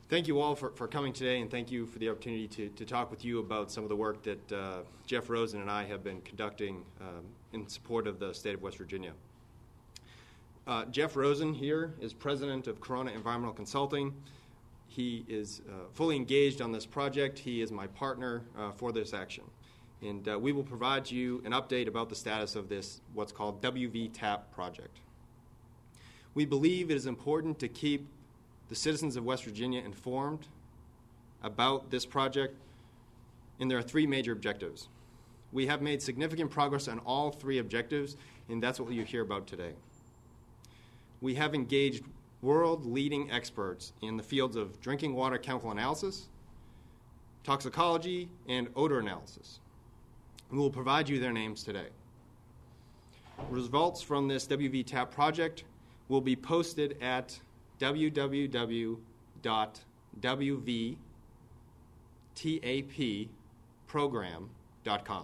Thank you all for coming today, and thank you for the opportunity to talk with you about some of the work that Jeff Rosen and I have been conducting in support of the state of West Virginia. Jeff Rosen here is president of Corona Environmental Consulting. He is fully engaged on this project. He is my partner for this action. And we will provide you an update about the status of this, what's called WV-TAP project. We believe it is important to keep the citizens of West Virginia informed about this project, and there are three major objectives. We have made significant progress on all three objectives, and that's what you'll hear about today. We have engaged world-leading experts in the fields of drinking water chemical analysis, toxicology, and odor analysis. We will provide you their names today. Results from this WV-TAP project will be posted at www.wvtapprogram.com.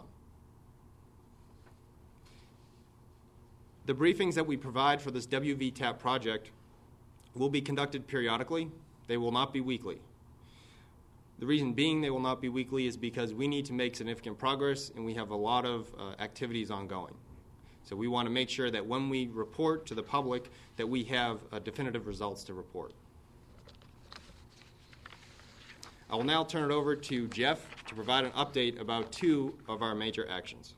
The briefings that we provide for this WV-TAP project will be conducted periodically. They will not be weekly. The reason being they will not be weekly is because we need to make significant progress and we have a lot of activities ongoing. So we want to make sure that when we report to the public that we have definitive results to report. I will now turn it over to Jeff to provide an update about two of our major actions.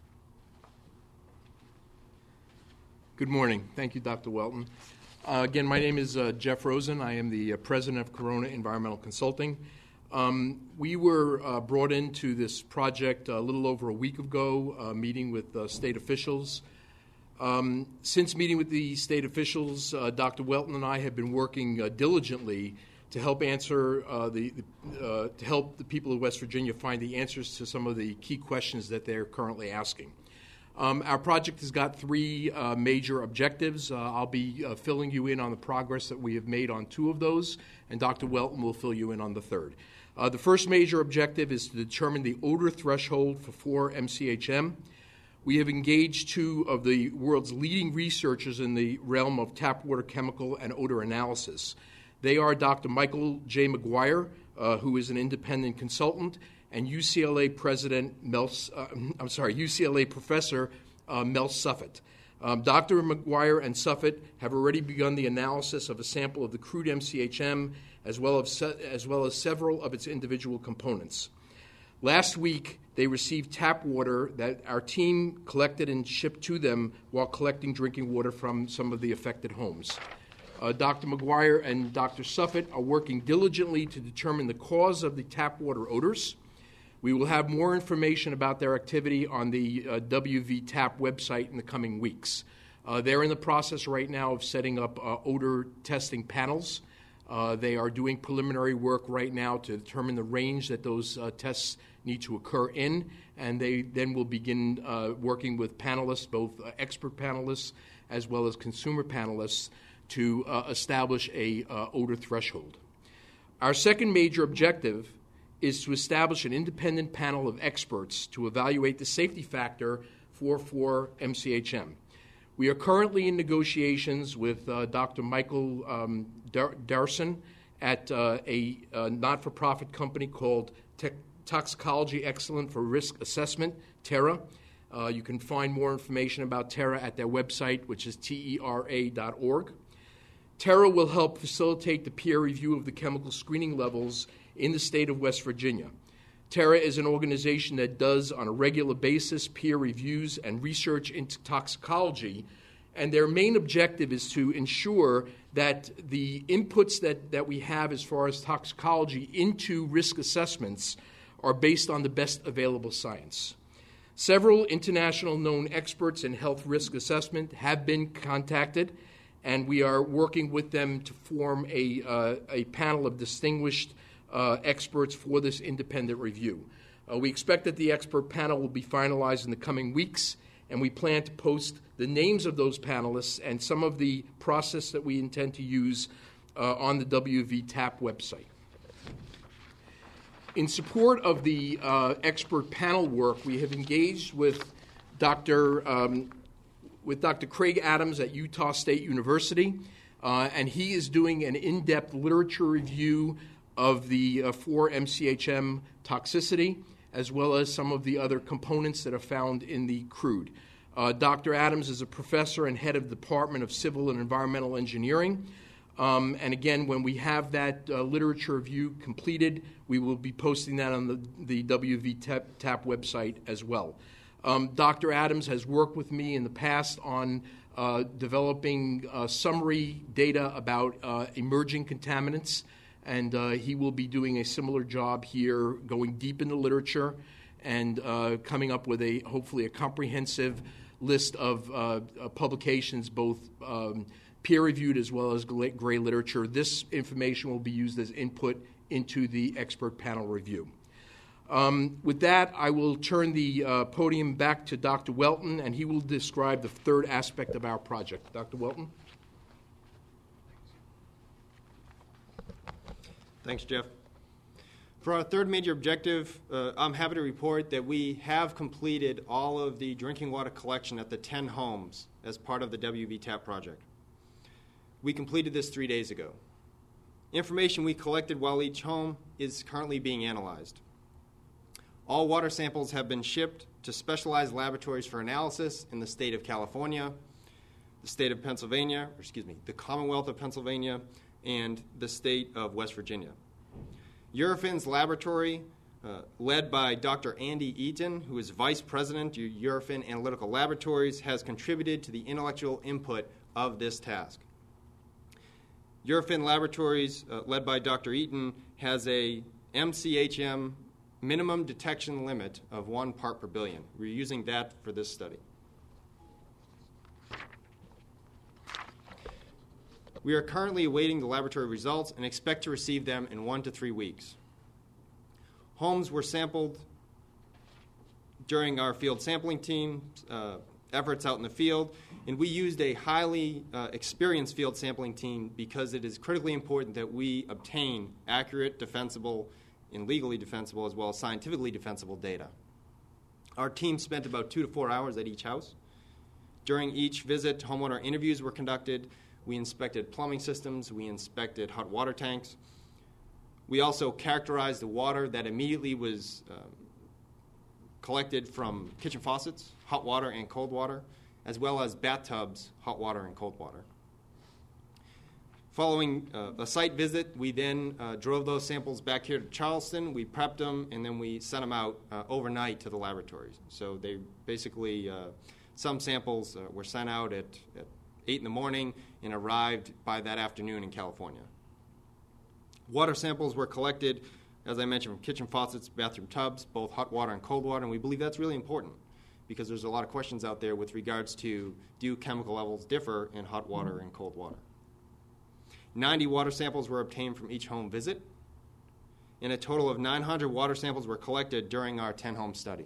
Good morning. Thank you, Dr. Welton. Again, my name is Jeff Rosen. I am the president of Corona Environmental Consulting. We were brought into this project a little over a week ago, meeting with state officials. Since meeting with the state officials, Dr. Welton and I have been working diligently to help answer to help the people of West Virginia find the answers to some of the key questions that they're currently asking. Our project has got three major objectives. I'll be filling you in on the progress that we have made on two of those, and Dr. Welton will fill you in on the third. The first major objective is to determine the odor threshold for 4-MCHM. We have engaged two of the world's leading researchers in the realm of tap water chemical and odor analysis. They are Dr. Michael J. McGuire, who is an independent consultant, and UCLA UCLA professor Mel Suffet. Dr. McGuire and Suffet have already begun the analysis of a sample of the crude MCHM as well as several of its individual components. Last week, they received tap water that our team collected and shipped to them while collecting drinking water from some of the affected homes. Dr. McGuire and Dr. Suffet are working diligently to determine the cause of the tap water odors. We will have more information about their activity on the WV-TAP website in the coming weeks. They're in the process right now of setting up odor testing panels. They are doing preliminary work right now to determine the range that those tests need to occur in, and they then will begin working with panelists, both expert panelists as well as consumer panelists, to establish a odor threshold. Our second major objective is to establish an independent panel of experts to evaluate the safety factor for 4-MCHM. We are currently in negotiations with Dr. Michael Darson at a not-for-profit company called Toxicology Excellence for Risk Assessment, TERA. You can find more information about TERA at their website, which is tera.org. TERA will help facilitate the peer review of the chemical screening levels in the state of West Virginia. TERA is an organization that does, on a regular basis, peer reviews and research into toxicology, and their main objective is to ensure that the inputs that we have as far as toxicology into risk assessments are based on the best available science. Several international known experts in health risk assessment have been contacted, and we are working with them to form a panel of distinguished experts for this independent review. We expect that the expert panel will be finalized in the coming weeks, and we plan to post the names of those panelists and some of the process that we intend to use on the WV-TAP website. In support of the expert panel work, we have engaged with Dr. Craig Adams at Utah State University. and he is doing an in-depth literature review of the for MCHM toxicity, as well as some of the other components that are found in the crude. Dr. Adams is a professor and head of the Department of Civil and Environmental Engineering. And again, when we have that literature review completed, we will be posting that on the WVTAP website as well. Dr. Adams has worked with me in the past on developing summary data about emerging contaminants, and he will be doing a similar job here, going deep in the literature and coming up with hopefully a comprehensive list of publications, both peer-reviewed as well as gray literature. This information will be used as input into the expert panel review. With that, I will turn the podium back to Dr. Welton, and he will describe the third aspect of our project. Dr. Welton? Thanks, Jeff. For our third major objective, I'm happy to report that we have completed all of the drinking water collection at the 10 homes as part of the WVTAP project. We completed this 3 days ago. Information we collected while each home is currently being analyzed. All water samples have been shipped to specialized laboratories for analysis in the state of California, the state of Pennsylvania, the Commonwealth of Pennsylvania, and the state of West Virginia. Eurofin's laboratory, led by Dr. Andy Eaton, who is Vice President of Eurofin Analytical Laboratories, has contributed to the intellectual input of this task. Eurofin Laboratories, led by Dr. Eaton, has a MCHM minimum detection limit of 1 part per billion. We're using that for this study. We are currently awaiting the laboratory results and expect to receive them in 1 to 3 weeks. Homes were sampled during our field sampling team efforts out in the field, and we used a highly experienced field sampling team because it is critically important that we obtain accurate, defensible, and legally defensible as well as scientifically defensible data. Our team spent about 2 to 4 hours at each house. During each visit, homeowner interviews were conducted. We inspected plumbing systems. We inspected hot water tanks. We also characterized the water that immediately was collected from kitchen faucets, hot water and cold water, as well as bathtubs, hot water and cold water. Following a site visit, we then drove those samples back here to Charleston. We prepped them, and then we sent them out overnight to the laboratories. So they basically, some samples were sent out at 8 in the morning and arrived by that afternoon in California. Water samples were collected, as I mentioned, from kitchen faucets, bathroom tubs, both hot water and cold water, and we believe that's really important because there's a lot of questions out there with regards to do chemical levels differ in hot water and cold water. 90 water samples were obtained from each home visit, and a total of 900 water samples were collected during our 10-home study.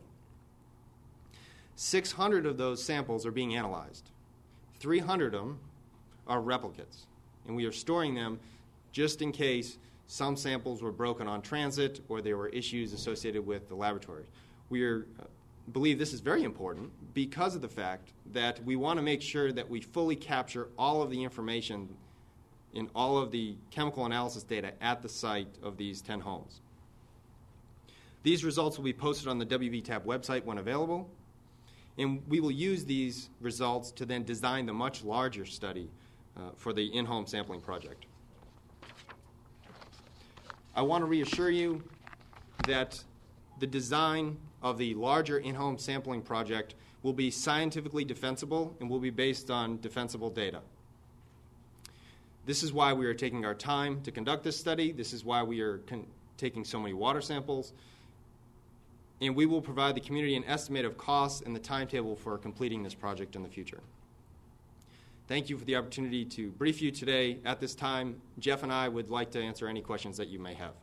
600 of those samples are being analyzed. 300 of them are replicates, and we are storing them just in case some samples were broken on transit or there were issues associated with the laboratory. We believe this is very important because of the fact that we want to make sure that we fully capture all of the information in all of the chemical analysis data at the site of these 10 homes. These results will be posted on the WVTAP website when available, and we will use these results to then design the much larger study for the in-home sampling project. I want to reassure you that the design of the larger in-home sampling project will be scientifically defensible and will be based on defensible data. This is why we are taking our time to conduct this study. This is why we are taking so many water samples. And we will provide the community an estimate of costs and the timetable for completing this project in the future. Thank you for the opportunity to brief you today. At this time, Jeff and I would like to answer any questions that you may have.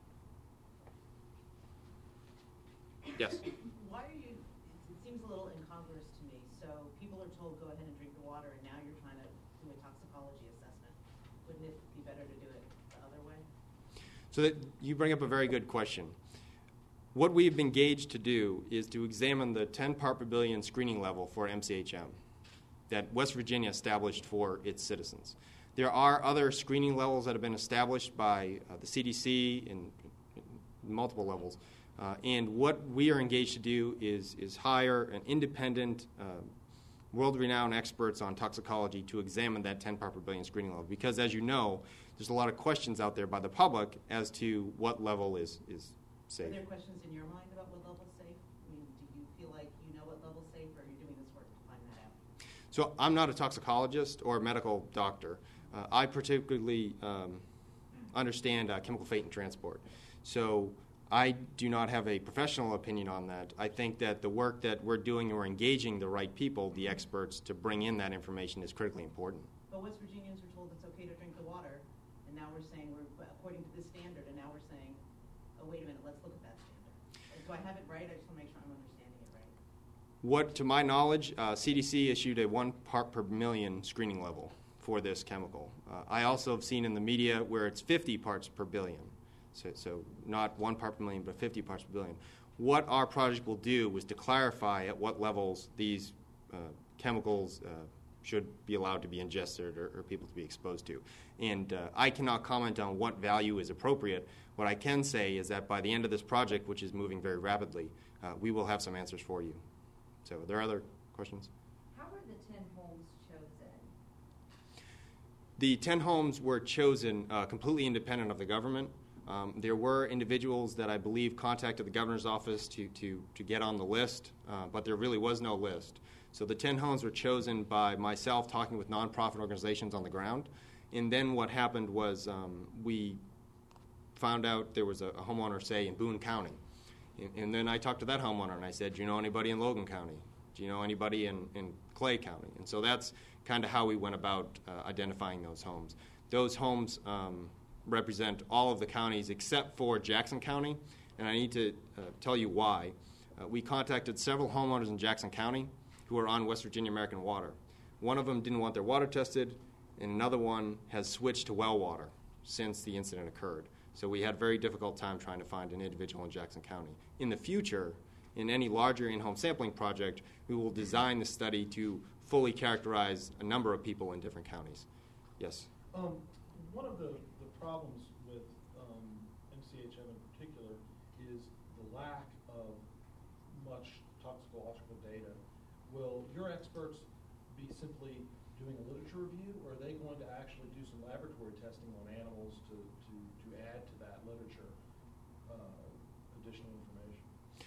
Yes? Why are you, it seems a little incongruous to me. So people are told, go ahead and drink the water, and now you're trying to do a toxicology assessment. Wouldn't it be better to do it the other way? So that you bring up a very good question. What we've been engaged to do is to examine the 10 part per billion screening level for MCHM that West Virginia established for its citizens. There are other screening levels that have been established by the CDC in multiple levels. And what we are engaged to do is hire an independent, world-renowned experts on toxicology to examine that 10 part per billion screening level. Because, as you know, there's a lot of questions out there by the public as to what level is safe. Are there questions in your mind about what level is safe? I mean, do you feel like you know what level is safe, or are you doing this work to find that out? So I'm not a toxicologist or a medical doctor. I particularly understand chemical fate and transport. So I do not have a professional opinion on that. I think that the work that we're doing, and we're engaging the right people, the experts, to bring in that information is critically important. But West Virginians are told it's okay to drink the water, and now we're saying we're according to this standard, and now we're saying, oh, wait a minute, let's look at that standard. Do I have it right? I just want to make sure I'm understanding it right. What, to my knowledge, CDC issued a 1 part per million screening level for this chemical. I also have seen in the media where it's 50 parts per billion. So not 1 part per million, but 50 parts per billion. What our project will do is to clarify at what levels these chemicals should be allowed to be ingested or people to be exposed to. And I cannot comment on what value is appropriate. What I can say is that by the end of this project, which is moving very rapidly, we will have some answers for you. So are there other questions? How were the 10 homes chosen? The 10 homes were chosen completely independent of the government. There were individuals that I believe contacted the governor's office to get on the list, but there really was no list. So the 10 homes were chosen by myself talking with nonprofit organizations on the ground. And then what happened was we found out there was a homeowner, say, in Boone County. And then I talked to that homeowner and I said, do you know anybody in Logan County? Do you know anybody in Clay County? And so that's kind of how we went about identifying those homes. Those homes represent all of the counties except for Jackson County, and I need to tell you why. We contacted several homeowners in Jackson County who are on West Virginia American Water. One of them didn't want their water tested, and another one has switched to well water since the incident occurred. So we had a very difficult time trying to find an individual in Jackson County. In the future, in any larger in-home sampling project, we will design the study to fully characterize a number of people in different counties. Yes? One of the problems with MCHM in particular is the lack of much toxicological data. Will your experts be simply doing a literature review, or are they going to actually do some laboratory testing on animals to add to that literature additional information?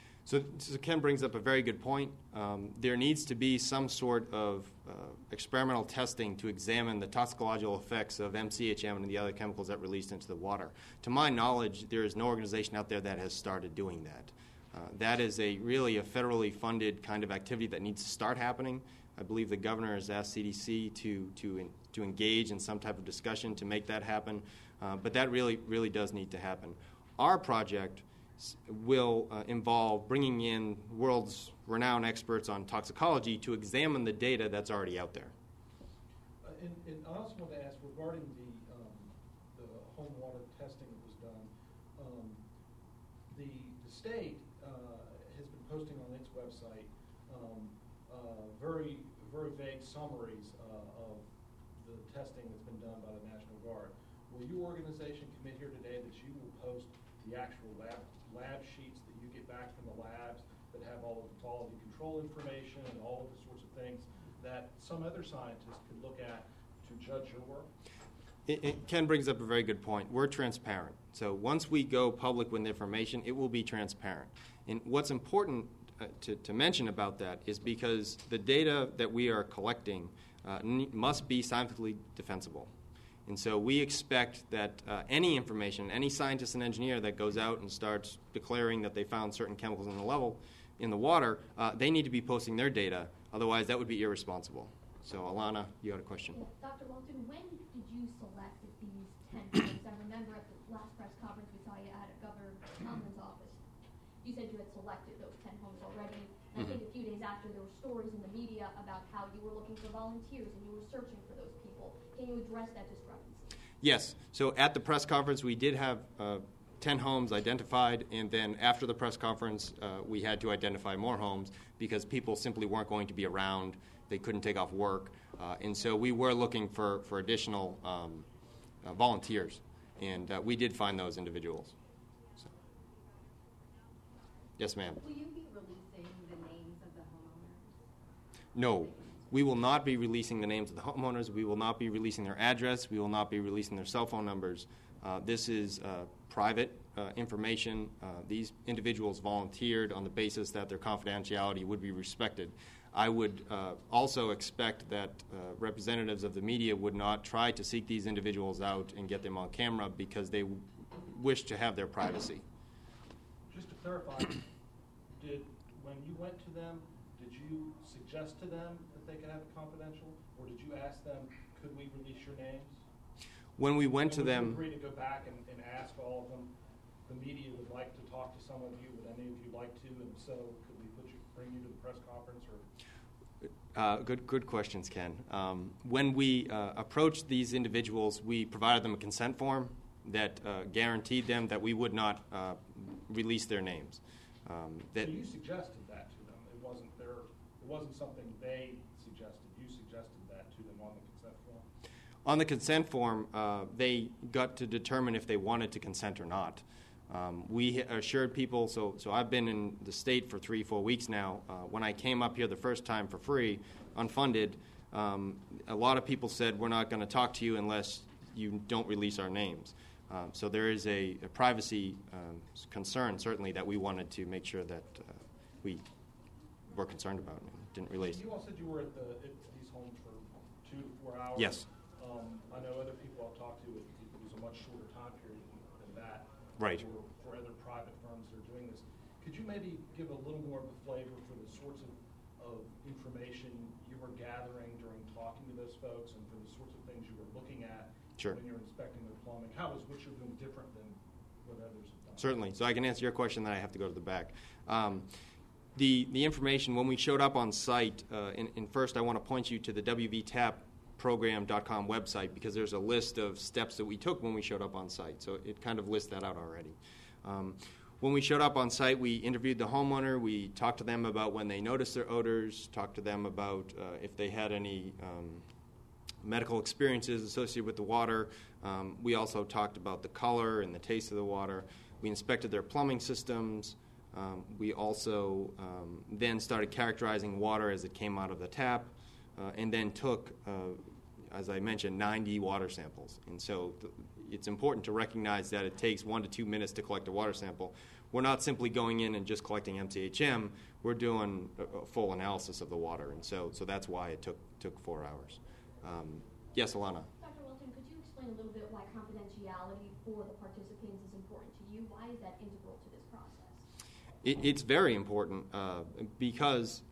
So Ken brings up a very good point. There needs to be some sort of experimental testing to examine the toxicological effects of MCHM and the other chemicals that are released into the water. To my knowledge, there is no organization out there that has started doing that. That is really a federally funded kind of activity that needs to start happening. I believe the governor has asked CDC to engage in some type of discussion to make that happen, but that really does need to happen. Our project will involve bringing in world's renowned experts on toxicology to examine the data that's already out there. And I also want to ask regarding the home water testing that was done. The state has been posting on its website very vague summaries of the testing that's been done by the National Guard. Will your organization commit here today that you will post the actual lab sheets that you get back from the labs that have all of the quality control information and all of the sorts of things that some other scientists could look at to judge your work? Ken brings up a very good point. We're transparent. So once we go public with information, it will be transparent. And what's important to mention about that is because the data that we are collecting must be scientifically defensible. And so we expect that any information, any scientist and engineer that goes out and starts declaring that they found certain chemicals in the water, they need to be posting their data. Otherwise, that would be irresponsible. So, Alana, you had a question. Dr. Walton, when did you select these 10 homes? I remember at the last press conference we saw you at Governor Tomlin's office. You said you had selected those 10 homes already. And I think a few days after, there were stories in the media about how you were looking for volunteers and you were searching for those people. Can you address that discrepancy? Yes. So at the press conference, we did have 10 homes identified, and then after the press conference, we had to identify more homes because people simply weren't going to be around. They couldn't take off work. And so we were looking for additional volunteers, and we did find those individuals. So. Yes, ma'am. Will you be releasing the names of the homeowners? No, we will not be releasing the names of the homeowners. We will not be releasing their address. We will not be releasing their cell phone numbers. This is private information. These individuals volunteered on the basis that their confidentiality would be respected. I would also expect that representatives of the media would not try to seek these individuals out and get them on camera because they wish to have their privacy. Just to clarify, when you went to them, did you suggest to them that they could have it confidential, or did you ask them, could we release your names? When we went to Would them, you agree to go back and ask all of them, the media would like to talk to some of you, would any of you like to, and so could we bring you to the press conference? Or good questions, Ken. When we approached these individuals, we provided them a consent form that guaranteed them that we would not release their names. so you suggested that to them. It wasn't something they suggested. You suggested that to them on the consent form. On the consent form, they got to determine if they wanted to consent or not. We assured people, so I've been in the state for 3-4 weeks now. When I came up here the first time for free, unfunded, a lot of people said, we're not going to talk to you unless you don't release our names. So there is a privacy concern, certainly, that we wanted to make sure that we were concerned about and didn't release. You all said you were at these homes for 2 to 4 hours. Yes. I know other people I've talked to, it was a much shorter time period than that. Right. For other private firms that are doing this. Could you maybe give a little more of a flavor for the sorts of information you were gathering during talking to those folks and for the sorts of things you were looking at Sure. when you're inspecting their plumbing? How is what you're doing different than what others have done? Certainly. So I can answer your question, then I have to go to the back. The information, when we showed up on site, and first I want to point you to the WVTAPprogram.com website because there's a list of steps that we took when we showed up on site. So it kind of lists that out already. When we showed up on site, we interviewed the homeowner. We talked to them about when they noticed their odors, talked to them about if they had any medical experiences associated with the water. We also talked about the color and the taste of the water. We inspected their plumbing systems. We also then started characterizing water as it came out of the tap, and then took, as I mentioned, 90 water samples. And so it's important to recognize that it takes 1 to 2 minutes to collect a water sample. We're not simply going in and just collecting MCHM. We're doing a full analysis of the water, and so that's why it took 4 hours. Yes, Alana? Dr. Wilton, could you explain a little bit why confidentiality for the participants is important to you? Why is that integral to this process? It's very important because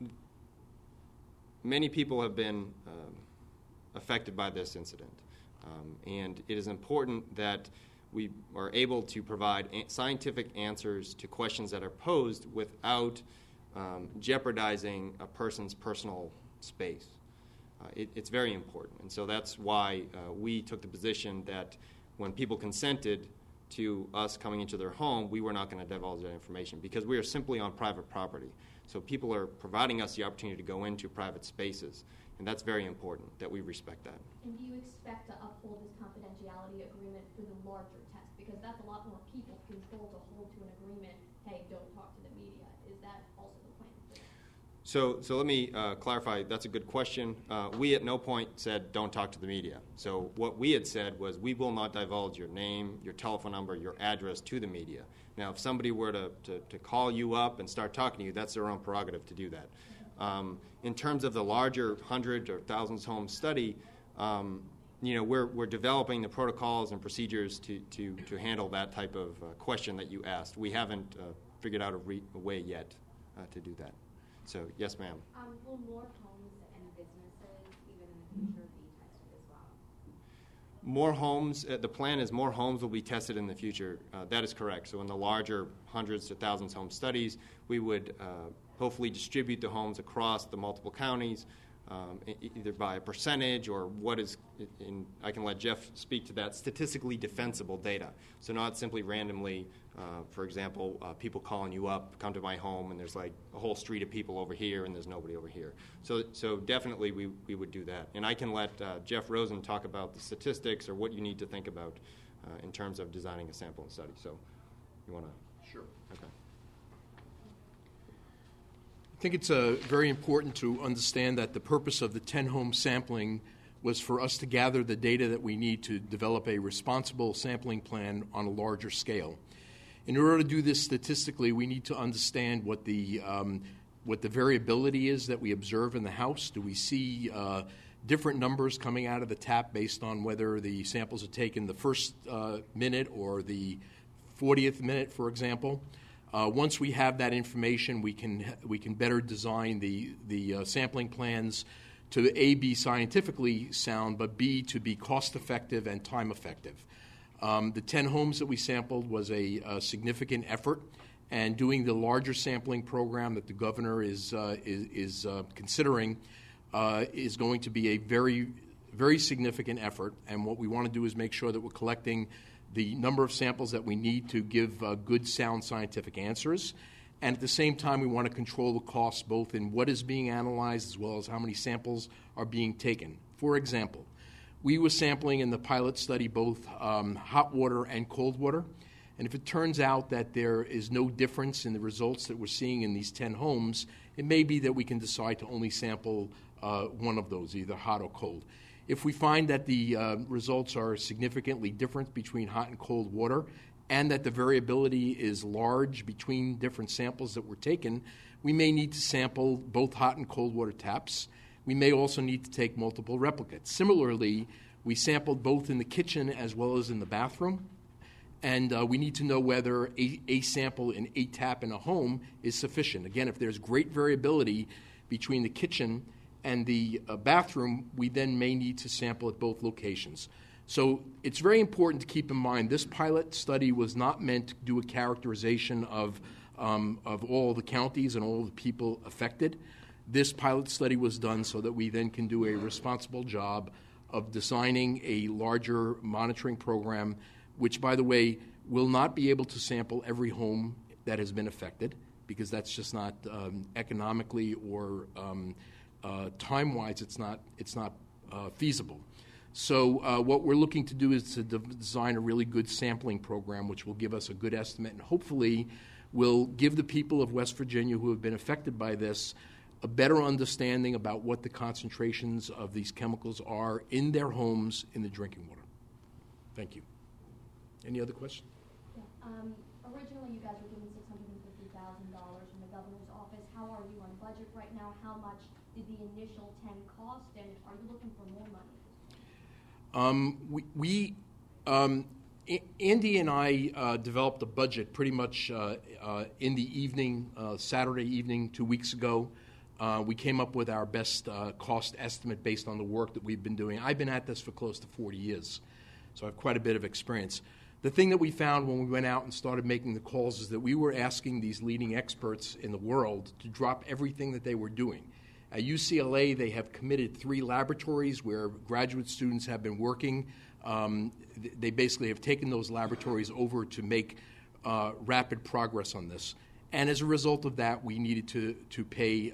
many people have been affected by this incident. And it is important that we are able to provide scientific answers to questions that are posed without jeopardizing a person's personal space. It's very important. And so that's why we took the position that when people consented to us coming into their home, we were not going to divulge that information because we are simply on private property. So people are providing us the opportunity to go into private spaces, and that's very important that we respect that. And do you expect to uphold this confidentiality agreement for the larger test? Because that's a lot more people control to hold to an agreement, hey, don't talk to the media. Is that also the plan for that? So let me clarify. That's a good question. We at no point said don't talk to the media. So what we had said was we will not divulge your name, your telephone number, your address to the media. Now, if somebody were to call you up and start talking to you, that's their own prerogative to do that. In terms of the larger hundreds or thousands home study, we're developing the protocols and procedures to handle that type of question that you asked. We haven't figured out a way yet to do that. So, yes, ma'am. Will more homes and businesses, even in the future, be tested as well? More homes, the plan is more homes will be tested in the future. That is correct. So in the larger hundreds to thousands home studies, we would hopefully distribute the homes across the multiple counties. either by a percentage or what is, I can let Jeff speak to that, statistically defensible data. So not simply randomly, for example, people calling you up, come to my home, and there's like a whole street of people over here and there's nobody over here. So definitely we would do that. And I can let Jeff Rosen talk about the statistics or what you need to think about in terms of designing a sample and study. So you want to? Sure. Okay. I think it's very important to understand that the purpose of the 10-home sampling was for us to gather the data that we need to develop a responsible sampling plan on a larger scale. In order to do this statistically, we need to understand what the variability is that we observe in the house. Do we see different numbers coming out of the tap based on whether the samples are taken the first minute or the 40th minute, for example? Once we have that information, we can better design the sampling plans to A, be scientifically sound, but B, to be cost-effective and time-effective. The 10 homes that we sampled was a significant effort, and doing the larger sampling program that the governor is considering is going to be a very, very significant effort. And what we want to do is make sure that we're collecting the number of samples that we need to give good, sound scientific answers. And at the same time, we want to control the costs both in what is being analyzed as well as how many samples are being taken. For example, we were sampling in the pilot study both hot water and cold water. And if it turns out that there is no difference in the results that we're seeing in these 10 homes, it may be that we can decide to only sample one of those, either hot or cold. If we find that the results are significantly different between hot and cold water and that the variability is large between different samples that were taken, we may need to sample both hot and cold water taps. We may also need to take multiple replicates. Similarly, we sampled both in the kitchen as well as in the bathroom, and we need to know whether a sample in a tap in a home is sufficient. Again, if there's great variability between the kitchen and the bathroom, we then may need to sample at both locations. So it's very important to keep in mind this pilot study was not meant to do a characterization of all the counties and all the people affected. This pilot study was done so that we then can do a responsible job of designing a larger monitoring program, which, by the way, will not be able to sample every home that has been affected, because that's just not economically or time-wise, it's not feasible. So what we're looking to do is to design a really good sampling program, which will give us a good estimate and hopefully will give the people of West Virginia who have been affected by this a better understanding about what the concentrations of these chemicals are in their homes in the drinking water. Thank you. Any other questions? Yeah. Originally, you guys were given $650,000 from the governor's office. How are you on budget right now? How much did the initial 10 cost, and are you looking for more money? Andy and I developed a budget pretty much in the evening, Saturday evening, 2 weeks ago. We came up with our best cost estimate based on the work that we've been doing. I've been at this for close to 40 years, so I have quite a bit of experience. The thing that we found when we went out and started making the calls is that we were asking these leading experts in the world to drop everything that they were doing. At UCLA, they have committed 3 laboratories where graduate students have been working. They basically have taken those laboratories over to make rapid progress on this. And as a result of that, we needed to pay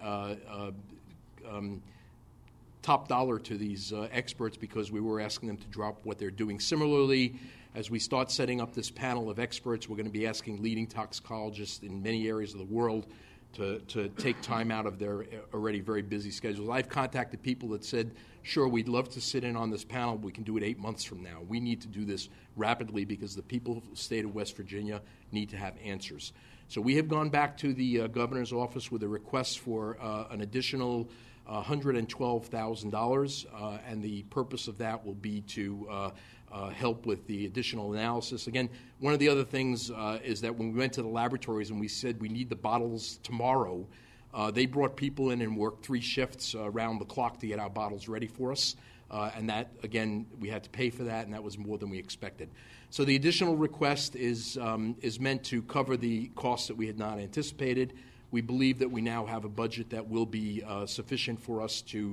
top dollar to these experts because we were asking them to drop what they're doing. Similarly, as we start setting up this panel of experts, we're going to be asking leading toxicologists in many areas of the world to take time out of their already very busy schedules. I've contacted people that said, sure, we'd love to sit in on this panel. We can do it 8 months from now. We need to do this rapidly because the people of the state of West Virginia need to have answers. So we have gone back to the governor's office with a request for an additional $112,000, and the purpose of that will be to help with the additional analysis. Again, one of the other things is that when we went to the laboratories and we said we need the bottles tomorrow, they brought people in and worked 3 shifts around the clock to get our bottles ready for us. And that, again, we had to pay for that, and that was more than we expected. So the additional request is meant to cover the costs that we had not anticipated. We believe that we now have a budget that will be sufficient for us to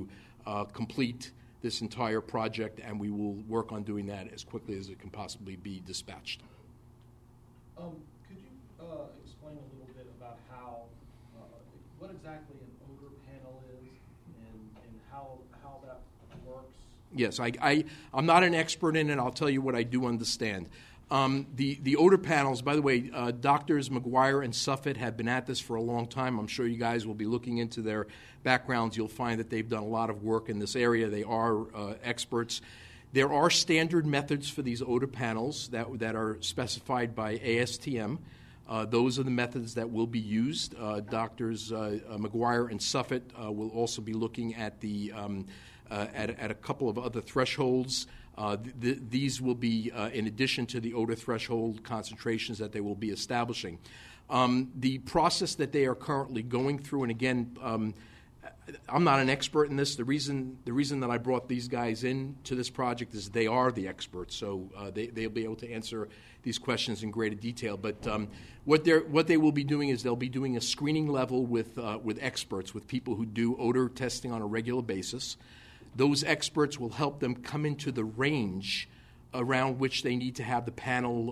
complete this entire project, and we will work on doing that as quickly as it can possibly be dispatched. Could you explain a little bit about how, what exactly an odor panel is and how that works? Yes, I'm not an expert in it. I'll tell you what I do understand. The odor panels, by the way, Doctors McGuire and Suffet have been at this for a long time. I'm sure you guys will be looking into their backgrounds. You'll find that they've done a lot of work in this area. They are experts. There are standard methods for these odor panels that are specified by ASTM. Those are the methods that will be used. Doctors McGuire and Suffet will also be looking at the at a couple of other thresholds. These will be in addition to the odor threshold concentrations that they will be establishing. The process that they are currently going through, and again, I'm not an expert in this. The reason that I brought these guys in to this project is they are the experts, so they'll be able to answer these questions in greater detail. But what they will be doing is they'll be doing a screening level with experts, with people who do odor testing on a regular basis. Those experts will help them come into the range around which they need to have the panel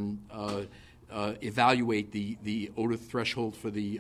evaluate the odor threshold for the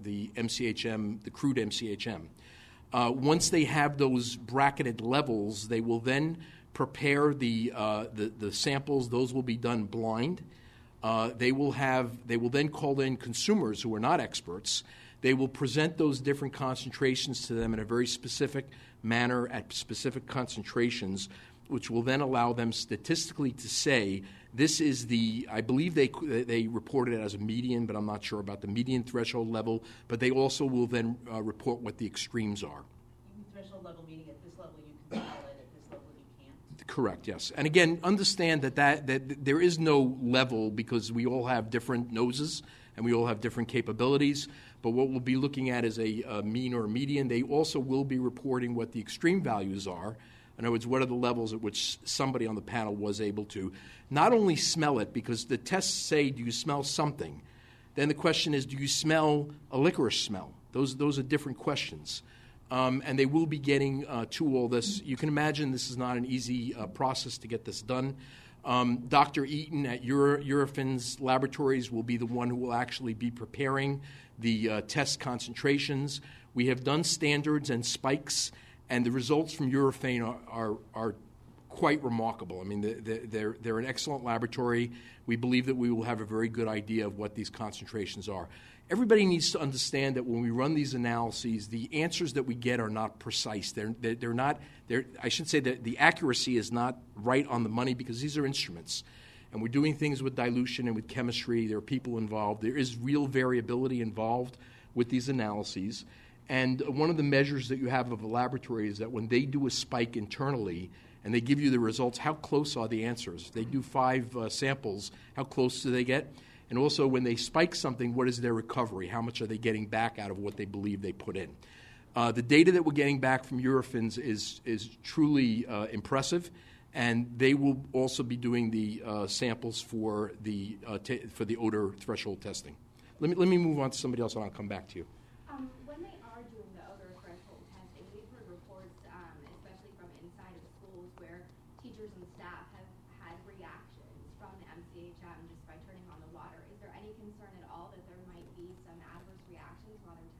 MCHM, the crude MCHM. Once they have those bracketed levels, they will then prepare the samples. Those will be done blind. They will then call in consumers who are not experts. They will present those different concentrations to them in a very specific manner at specific concentrations, which will then allow them statistically to say this is I believe they reported it as a median, but I'm not sure about the median threshold level, but they also will then report what the extremes are. Threshold level meaning at this level you can smell it, at this level you can't? Correct, yes. And again, understand that there is no level because we all have different noses and we all have different capabilities. But what we'll be looking at is a mean or a median. They also will be reporting what the extreme values are. In other words, what are the levels at which somebody on the panel was able to not only smell it, because the tests say, do you smell something? Then the question is, do you smell a licorice smell? Those are different questions. And they will be getting to all this. You can imagine this is not an easy process to get this done. Dr. Eaton at Eurofins Laboratories will be the one who will actually be preparing the test concentrations. We have done standards and spikes, and the results from Eurofin are quite remarkable. I mean, they're an excellent laboratory. We believe that we will have a very good idea of what these concentrations are. Everybody needs to understand that when we run these analyses, the answers that we get are not precise. They're not. I should say that the accuracy is not right on the money because these are instruments. And we're doing things with dilution and with chemistry. There are people involved. There is real variability involved with these analyses. And one of the measures that you have of a laboratory is that when they do a spike internally and they give you the results, how close are the answers? They do 5 samples. How close do they get? And also, when they spike something, what is their recovery? How much are they getting back out of what they believe they put in? The data that we're getting back from Eurofins is truly impressive. And they will also be doing the samples for the odor threshold testing. Let me move on to somebody else, and I'll come back to you. When they are doing the odor threshold testing, we've heard reports, especially from inside of schools, where teachers and staff have had reactions from the MCHM just by turning on the water. Is there any concern at all that there might be some adverse reactions while they're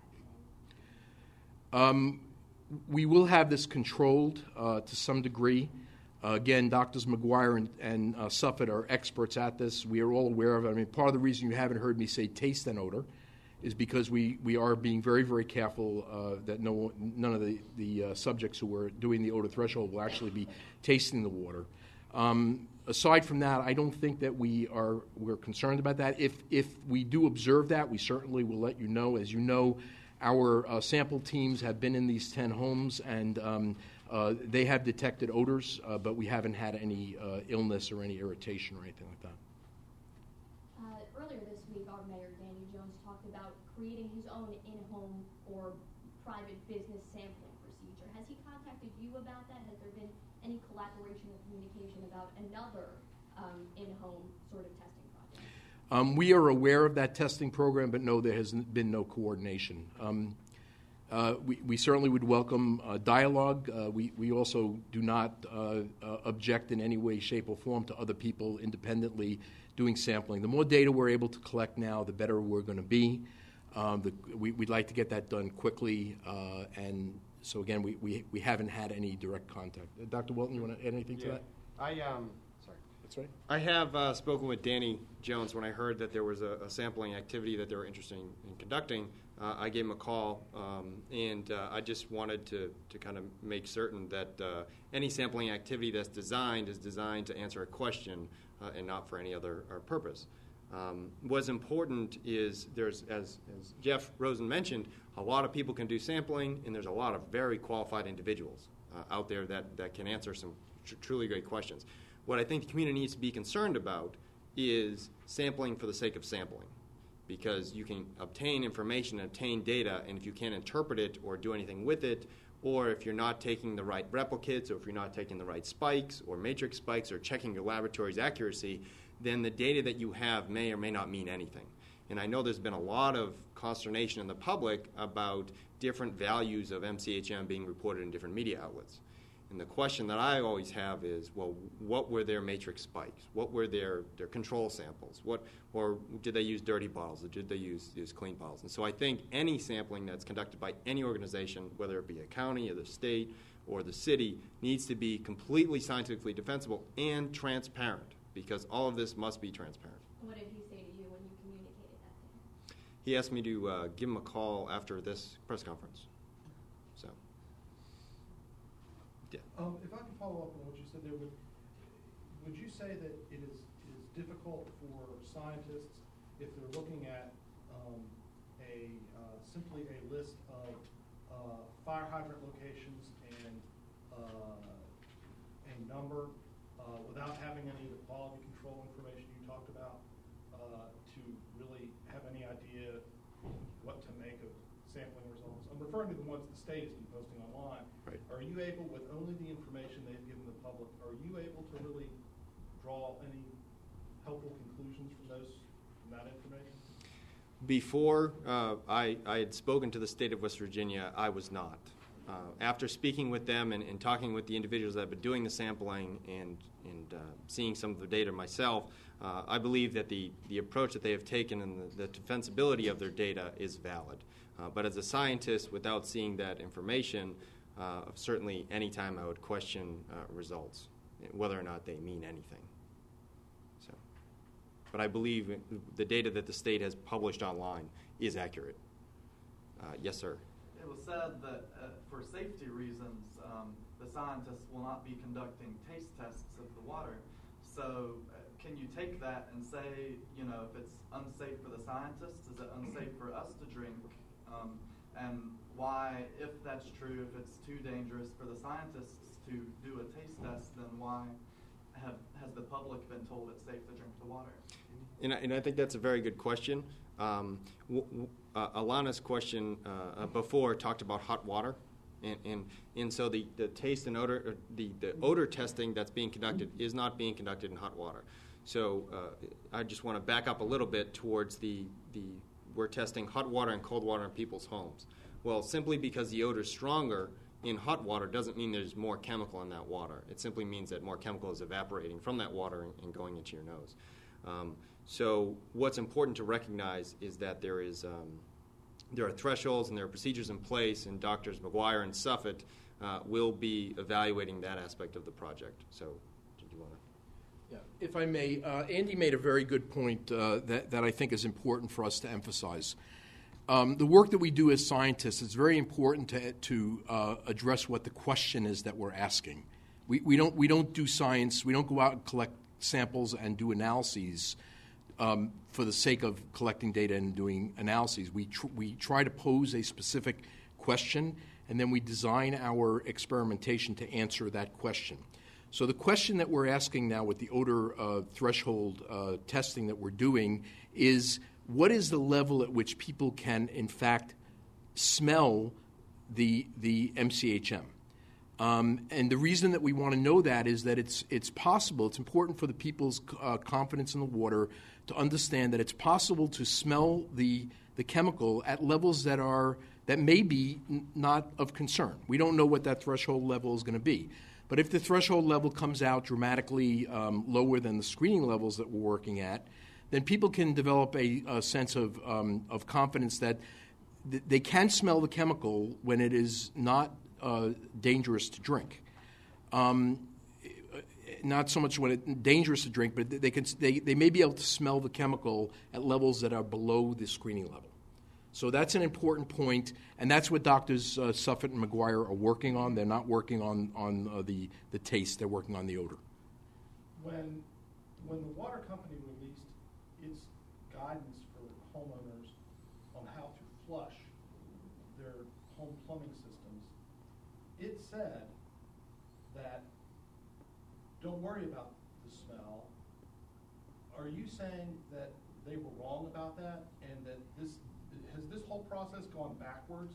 testing? We will have this controlled to some degree. Again, Doctors McGuire and Suffet are experts at this. We are all aware of it. I mean, part of the reason you haven't heard me say taste and odor is because we are being very, very careful that none of the subjects who are doing the odor threshold will actually be tasting the water. Aside from that, I don't think that we're concerned about that. If we do observe that, we certainly will let you know. As you know, our sample teams have been in these 10 homes, and they have detected odors, but we haven't had any illness or any irritation or anything like that. Earlier this week, our mayor, Danny Jones, talked about creating his own in-home or private business sampling procedure. Has he contacted you about that? Has there been any collaboration or communication about another in-home sort of testing project? We are aware of that testing program, but no, there has been no coordination. we certainly would welcome dialogue. We also do not object in any way, shape, or form to other people independently doing sampling. The more data we're able to collect now, the better we're going to be. We'd like to get that done quickly, and so again, we haven't had any direct contact. Dr. Wilton, you want to add anything to that? Sorry. That's right. I have spoken with Danny Jones when I heard that there was a sampling activity that they were interested in conducting. I gave him a call, and I just wanted to kind of make certain that any sampling activity that's designed is designed to answer a question and not for any other purpose. What's important is there's, as Jeff Rosen mentioned, a lot of people can do sampling, and there's a lot of very qualified individuals out there that can answer some truly great questions. What I think the community needs to be concerned about is sampling for the sake of sampling, because you can obtain information, obtain data, and if you can't interpret it or do anything with it, or if you're not taking the right replicates, or if you're not taking the right spikes or matrix spikes or checking your laboratory's accuracy, then the data that you have may or may not mean anything. And I know there's been a lot of consternation in the public about different values of MCHM being reported in different media outlets. And the question that I always have is, well, what were their matrix spikes? What were their control samples? Or did they use dirty bottles, or did they use clean bottles? And so I think any sampling that's conducted by any organization, whether it be a county or the state or the city, needs to be completely scientifically defensible and transparent, because all of this must be transparent. What did he say to you when you communicated that to him? He asked me to give him a call after this press conference. So, yeah. If I can follow up on what you said there, would you say that it is difficult for scientists, if they're looking at simply a list of fire hydrant locations and a number, without having any of the quality control information you talked about, to really have any idea what to make of sampling results? I'm referring to the ones the state has been posting online. Right. Are you able, with only the information they've given the public, are you able to really draw any helpful conclusions from that information? Before I had spoken to the state of West Virginia, I was not. After speaking with them and talking with the individuals that have been doing the sampling and seeing some of the data myself, I believe that the approach that they have taken and the defensibility of their data is valid. But as a scientist, without seeing that information, certainly any time I would question results, whether or not they mean anything. So, but I believe the data that the state has published online is accurate. Yes, sir. It was said that for safety reasons, the scientists will not be conducting taste tests of the water. So can you take that and say, if it's unsafe for the scientists, is it unsafe for us to drink? And why, if that's true, if it's too dangerous for the scientists to do a taste test, then why has the public been told it's safe to drink the water? And I think that's a very good question. Alana's question before talked about hot water, and so the taste and odor, the odor testing that's being conducted is not being conducted in hot water. So I just want to back up a little bit towards we're testing hot water and cold water in people's homes. Well, simply because the odor is stronger in hot water doesn't mean there's more chemical in that water. It simply means that more chemical is evaporating from that water and going into your nose. So what's important to recognize is that there are thresholds and there are procedures in place, and Drs. McGuire and Suffet will be evaluating that aspect of the project. So did you want to? Yeah, if I may, Andy made a very good point that I think is important for us to emphasize. The work that we do as scientists, it's very important to address what the question is that we're asking. We don't do science. We don't go out and collect samples and do analyses for the sake of collecting data and doing analyses. We try to pose a specific question, and then we design our experimentation to answer that question. So the question that we're asking now with the odor threshold testing that we're doing is, what is the level at which people can, in fact, smell the MCHM? And the reason that we want to know that is that it's possible, it's important for the people's confidence in the water to understand that it's possible to smell the chemical at levels that are that may be not of concern. We don't know what that threshold level is going to be. But if the threshold level comes out dramatically lower than the screening levels that we're working at, then people can develop a sense of confidence that they can smell the chemical when it is not dangerous to drink. Not so much when it's dangerous to drink, but they may be able to smell the chemical at levels that are below the screening level. So that's an important point, and that's what Doctors Suffet and McGuire are working on. They're not working on the taste; they're working on the odor. When the water company released its guidance for homeowners on how to flush their home plumbing systems, it said that don't worry about the smell. Are you saying that they were wrong about that, and that has this whole process gone backwards?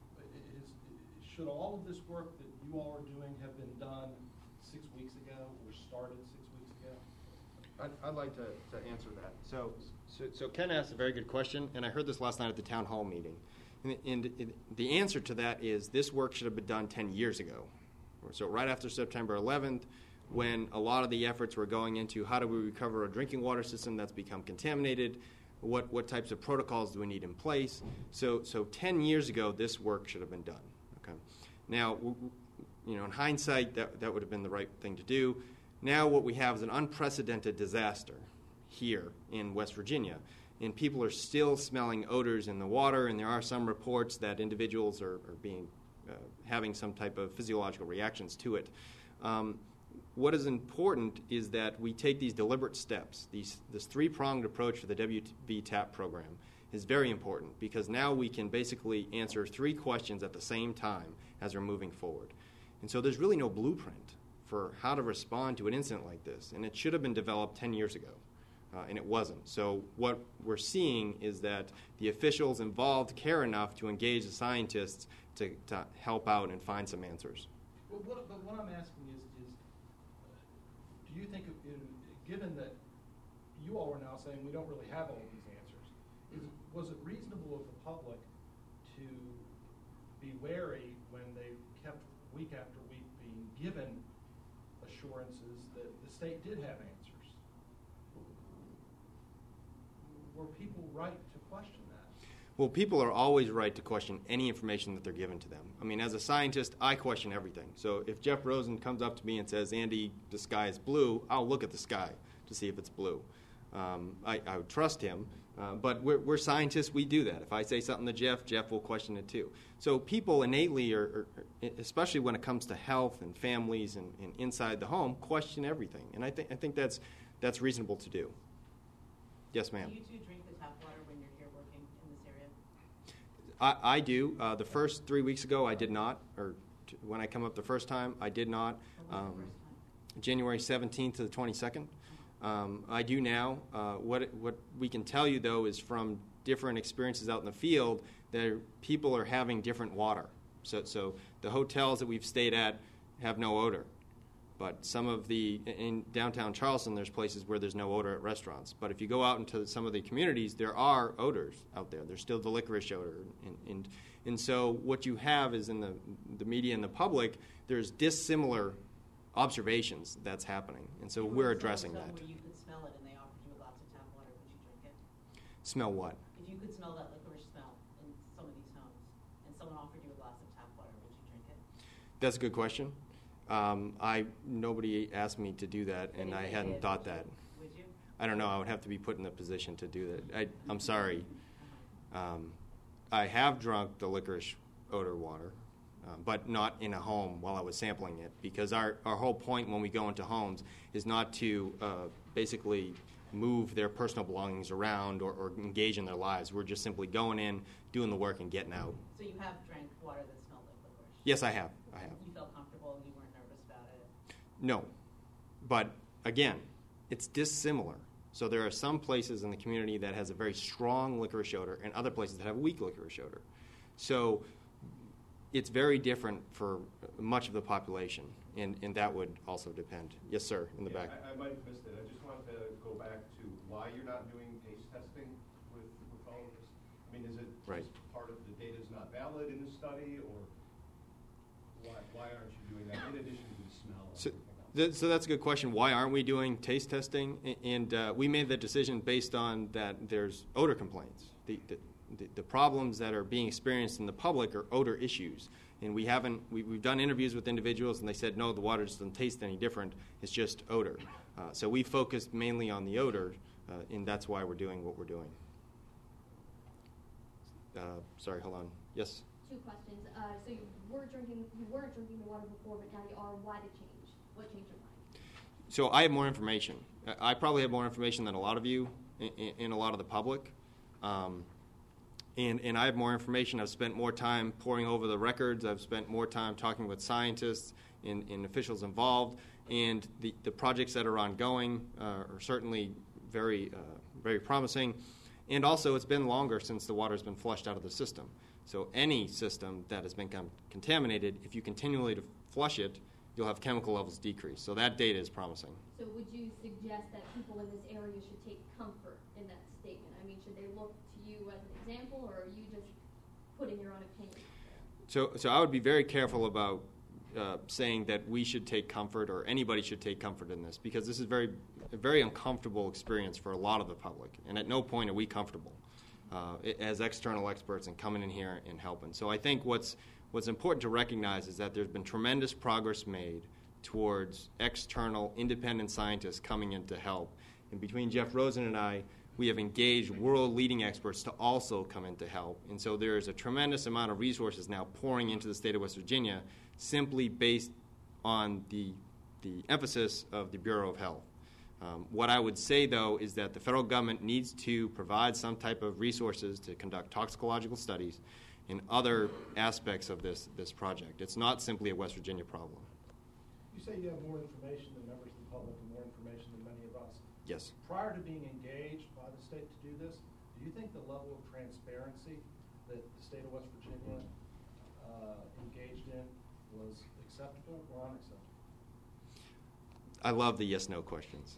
Should all of this work that you all are doing have been done 6 weeks ago or started 6 weeks ago? I'd like to answer that. So Ken asked a very good question, and I heard this last night at the town hall meeting. And the answer to that is this work should have been done 10 years ago. So right after September 11th, when a lot of the efforts were going into how do we recover a drinking water system that's become contaminated, what types of protocols do we need in place. So 10 years ago, this work should have been done. Okay. Now, in hindsight, that would have been the right thing to do. Now what we have is an unprecedented disaster here in West Virginia, and people are still smelling odors in the water, and there are some reports that individuals are being having some type of physiological reactions to it. What is important is that we take these deliberate steps. This three-pronged approach for the WV TAP program is very important because now we can basically answer 3 questions at the same time as we're moving forward. And so there's really no blueprint for how to respond to an incident like this, and it should have been developed 10 years ago, and it wasn't. So what we're seeing is that the officials involved care enough to engage the scientists to help out and find some answers. But what I'm asking is do you think, given that you all are now saying we don't really have all of these answers, was it reasonable of the public to be wary when they kept week after week being given assurances that the state did have answers? Were people right to question that? Well, people are always right to question any information that they're given to them. I mean, as a scientist, I question everything. So if Jeff Rosen comes up to me and says, Andy, the sky is blue, I'll look at the sky to see if it's blue. I would trust him, but we're scientists, we do that. If I say something to Jeff will question it too. So people innately, especially when it comes to health and families and inside the home, question everything. And I think that's reasonable to do. Yes, ma'am. Do you two drink the tap water when you're here working in this area? I do. The first 3 weeks ago, I did not. Or when I come up the first time, I did not. When was the first time? January 17th to the 22nd. I do now. What we can tell you, though, is from different experiences out in the field that people are having different water. So the hotels that we've stayed at have no odor. But in downtown Charleston, there's places where there's no odor at restaurants. But if you go out into some of the communities, there are odors out there. There's still the licorice odor. And so what you have is in the media and the public, there's dissimilar observations that's happening. And so we're addressing that. Where you could smell it and they offered you a glass of tap water, would you drink it? Smell what? If you could smell that licorice smell in some of these homes and someone offered you a glass of tap water, would you drink it? That's a good question. Nobody asked me to do that, and I hadn't thought that. Would you? I don't know. I would have to be put in a position to do that. I'm sorry. I have drunk the licorice odor water, but not in a home while I was sampling it, because our whole point when we go into homes is not to basically move their personal belongings around or engage in their lives. We're just simply going in, doing the work, and getting out. So you have drank water that smelled like licorice? Yes, I have. You felt comfortable and you weren't nervous about it? No. But, again, it's dissimilar. So there are some places in the community that has a very strong licorice odor and other places that have a weak licorice odor. So it's very different for much of the population, and that would also depend. Yes, sir, in the back. I might have missed it. I just wanted to go back to why you're not doing taste testing with all of this. I mean, is it right. just part of the data's not valid in the study, or why aren't you doing that in addition to the smell? So that's a good question. Why aren't we doing taste testing? And we made the decision based on that there's odor complaints. The problems that are being experienced in the public are odor issues. And we've done interviews with individuals, and they said, no, the water just doesn't taste any different. It's just odor. So we focused mainly on the odor, and that's why we're doing what we're doing. Sorry, hold on. Yes? 2 questions. So you weren't drinking the water before, but now you are. Why the change? What changed your mind? So I have more information. I probably have more information than a lot of you in a lot of the public. And I have more information. I've spent more time poring over the records. I've spent more time talking with scientists and officials involved. And the projects that are ongoing are certainly very, very promising. And also, it's been longer since the water's been flushed out of the system. So any system that has been contaminated, if you continually to flush it, you'll have chemical levels decrease. So that data is promising. So would you suggest that people in this area should take comfort in that statement? I mean, should they look to you as an example, or are you just putting your own opinion out there? So I would be very careful about saying that we should take comfort or anybody should take comfort in this, because this is a very uncomfortable experience for a lot of the public, and at no point are we comfortable as external experts and coming in here and helping. So I think what's important to recognize is that there's been tremendous progress made towards external independent scientists coming in to help. And between Jeff Rosen and I, we have engaged world-leading experts to also come in to help. And so there is a tremendous amount of resources now pouring into the state of West Virginia simply based on the emphasis of the Bureau of Health. What I would say, though, is that the federal government needs to provide some type of resources to conduct toxicological studies and other aspects of this project. It's not simply a West Virginia problem. You say you have more information than members of the public and more information than many of us. Yes. Prior to being engaged by the state to do this, do you think the level of transparency that the state of West Virginia engaged in was acceptable or unacceptable? I love the yes/no questions.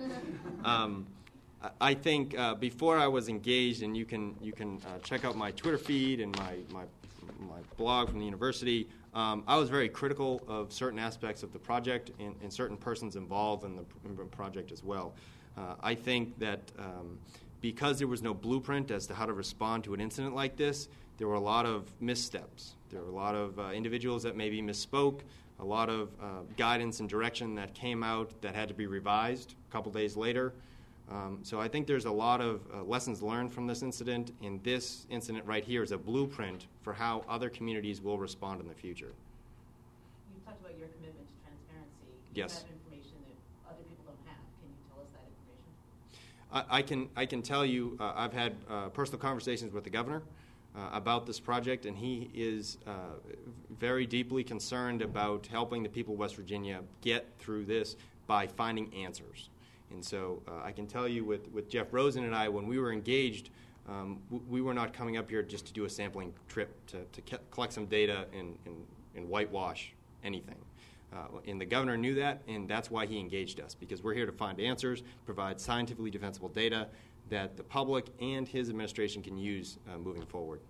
I think before I was engaged, and you can check out my Twitter feed and my blog from the university, I was very critical of certain aspects of the project and certain persons involved in the project as well. I think that because there was no blueprint as to how to respond to an incident like this, there were a lot of missteps. There were a lot of individuals that maybe misspoke, a lot of guidance and direction that came out that had to be revised a couple days later. So I think there's a lot of lessons learned from this incident, and this incident right here is a blueprint for how other communities will respond in the future. You talked about your commitment to transparency. Yes. You have information that other people don't have. Can you tell us that information? I can tell you I've had personal conversations with the governor about this project, and he is very deeply concerned about helping the people of West Virginia get through this by finding answers. And so I can tell you with Jeff Rosen and I, when we were engaged, we were not coming up here just to do a sampling trip to collect some data and whitewash anything. And the governor knew that, and that's why he engaged us, because we're here to find answers, provide scientifically defensible data that the public and his administration can use moving forward.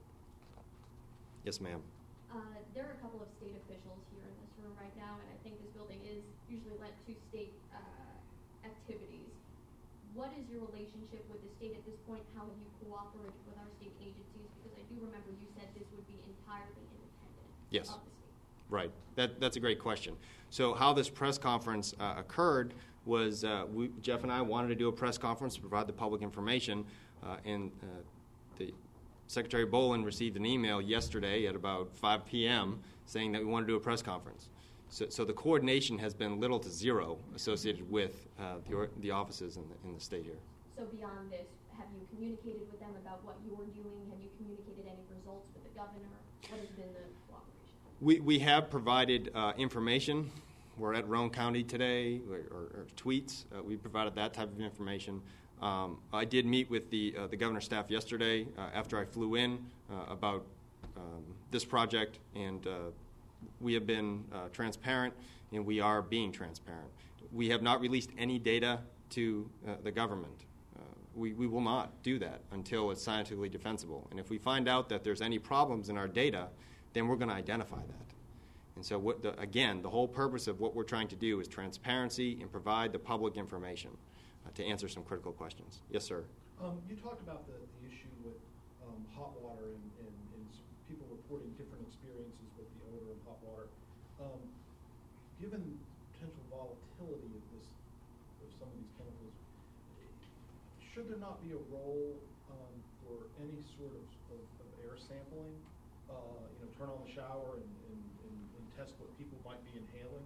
Yes, ma'am. There are a couple of state officials here in this room right now, and I think this building is usually lent to state activities. What is your relationship with the state at this point? How have you cooperated with our state agencies? Because I do remember you said this would be entirely independent Yes. of the state. Right. That's a great question. So how this press conference occurred was Jeff and I wanted to do a press conference to provide the public information, and the Secretary Bolin received an email yesterday at about 5 p.m. saying that we want to do a press conference. So the coordination has been little to zero associated with the offices in the state here. So beyond this, have you communicated with them about what you're doing? Have you communicated any results with the governor? What has been the cooperation? We have provided information. We're at Roane County today, or tweets. We provided that type of information. I did meet with the governor's staff yesterday after I flew in about this project, and we have been transparent, and we are being transparent. We have not released any data to the government we will not do that until it's scientifically defensible. And if we find out that there's any problems in our data, then we're going to identify that. And so, again, the whole purpose of what we're trying to do is transparency and provide the public information to answer some critical questions. Yes, sir. You talked about the issue with hot water and people reporting different experiences with the odor of hot water. Given potential volatility of some of these chemicals, should there not be a role for any sort of air sampling? Turn on the shower and test what people might be inhaling.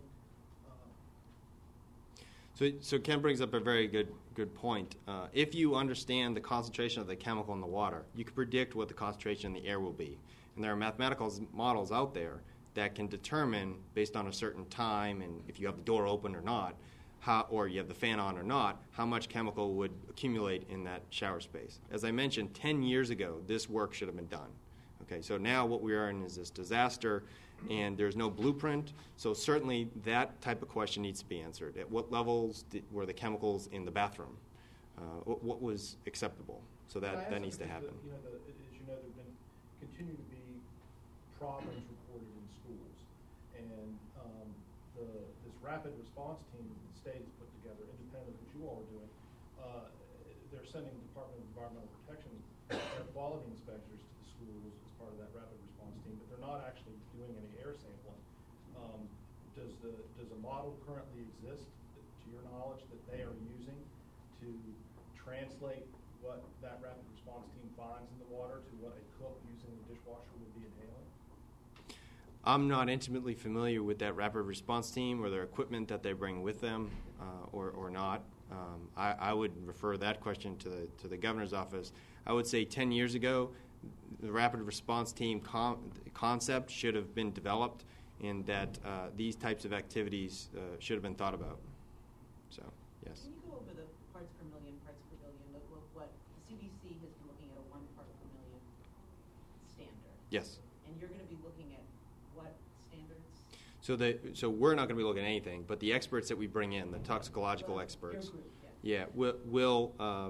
So Ken brings up a very good point. If you understand the concentration of the chemical in the water, you can predict what the concentration in the air will be. And there are mathematical models out there that can determine, based on a certain time and if you have the door open or not, or you have the fan on or not, how much chemical would accumulate in that shower space. As I mentioned, 10 years ago, this work should have been done. Okay, so now what we are in is this disaster, and there's no blueprint. So certainly that type of question needs to be answered. At what levels were the chemicals in the bathroom? What was acceptable? So that needs to happen. As you know, there have been continue to be problems reported in schools, and this rapid response team that the state has put together, independent of what you all are doing, they're sending the Department of Environmental Protection air quality inspectors to the schools as part of that rapid response team, but they're not actually doing any air sampling. Does a model currently exist, to your knowledge, that they are using to translate what that rapid response team finds in the water to what a cook using the dishwasher would be inhaling? I'm not intimately familiar with that rapid response team or their equipment that they bring with them or not. I would refer that question to the governor's office. I would say 10 years ago, the rapid response team concept should have been developed, and that these types of activities should have been thought about. So, yes. Can you go over the parts per million, what the CDC has been looking at a 1 part per million standard? Yes. And you're going to be looking at what standards? So we're not going to be looking at anything, but the experts that we bring in, the toxicological experts, Your group, will.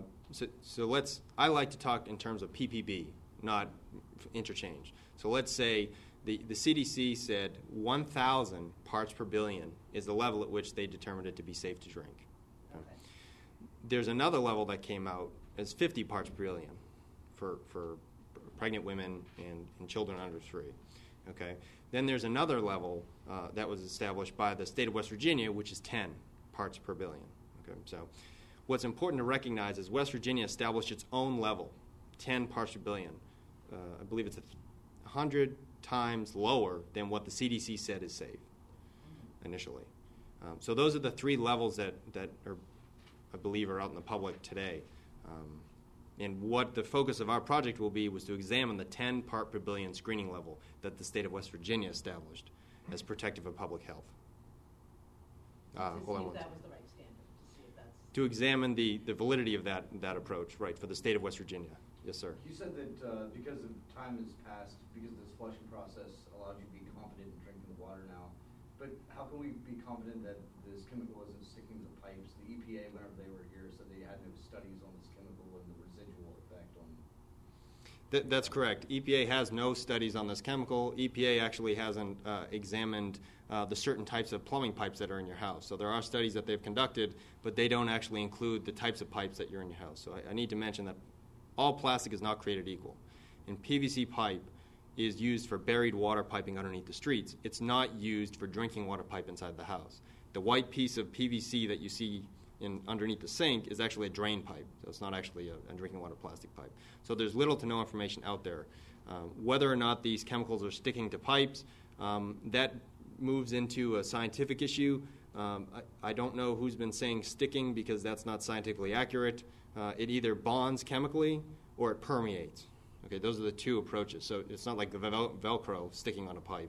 I like to talk in terms of PPB, not interchange. So let's say the CDC said 1,000 parts per billion is the level at which they determined it to be safe to drink. Okay. There's another level that came out as 50 parts per billion for pregnant women and children under 3. Okay. Then there's another level that was established by the state of West Virginia, which is 10 parts per billion. Okay. So what's important to recognize is West Virginia established its own level, 10 parts per billion. I believe it's 100 times lower than what the CDC said is safe initially. So those are the 3 levels that are, I believe, are out in the public today. And what the focus of our project will be was to examine the 10 part per billion screening level that the state of West Virginia established as protective of public health. To see if that was the right standard, to see if that's... To examine the validity of that approach, right, for the state of West Virginia. Yes, sir. You said that because of time has passed, because this flushing process allowed you to be confident in drinking the water now. But how can we be confident that this chemical isn't sticking to the pipes? The EPA, whenever they were here, said they had no studies on this chemical and the residual effect on. That's correct. EPA has no studies on this chemical. EPA actually hasn't examined the certain types of plumbing pipes that are in your house. So there are studies that they've conducted, but they don't actually include the types of pipes that you're in your house. So I need to mention that all plastic is not created equal. And PVC pipe is used for buried water piping underneath the streets. It's not used for drinking water pipe inside the house. The white piece of PVC that you see underneath the sink is actually a drain pipe. So it's not actually a drinking water plastic pipe. So there's little to no information out there. Whether or not these chemicals are sticking to pipes, that moves into a scientific issue. I don't know who's been saying sticking because that's not scientifically accurate. It either bonds chemically or it permeates. Okay, those are the 2 approaches. So it's not like the Velcro sticking on a pipe.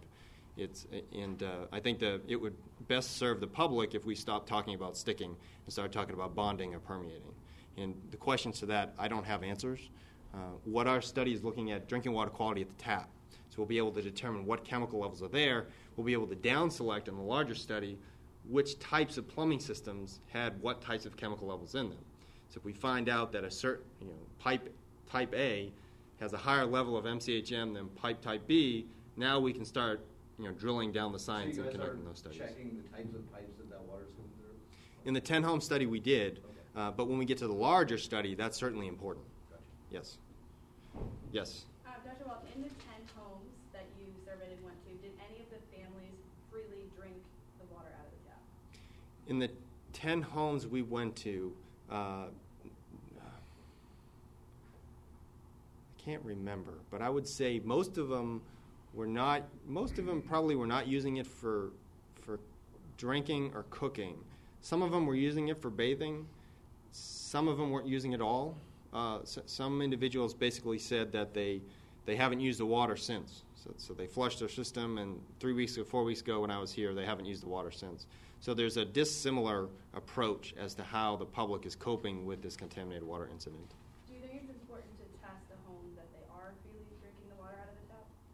I think that it would best serve the public if we stopped talking about sticking and started talking about bonding or permeating. And the questions to that, I don't have answers. What our study is looking at drinking water quality at the tap. So we'll be able to determine what chemical levels are there. We'll be able to down select in the larger study which types of plumbing systems had what types of chemical levels in them. So if we find out that a certain pipe type A has a higher level of MCHM than pipe type B, now we can start drilling down the science and conducting those studies. Checking the types of pipes that water's going through? In the 10-home study we did, Okay. but when we get to the larger study, that's certainly important. Gotcha. Yes. Yes. Dr. Walton, in the 10 homes that you surveyed and went to, did any of the families freely drink the water out of the tap? In the 10 homes we went to, I can't remember, but I would say most of them probably were not using it for drinking or cooking. Some of them were using it for bathing. Some of them weren't using it at all. Some individuals basically said that they haven't used the water since. So they flushed their system, and 3 weeks or 4 weeks ago when I was here, they haven't used the water since. So there's a dissimilar approach as to how the public is coping with this contaminated water incident. Do you think it's important to test a home that they are freely drinking the water out of the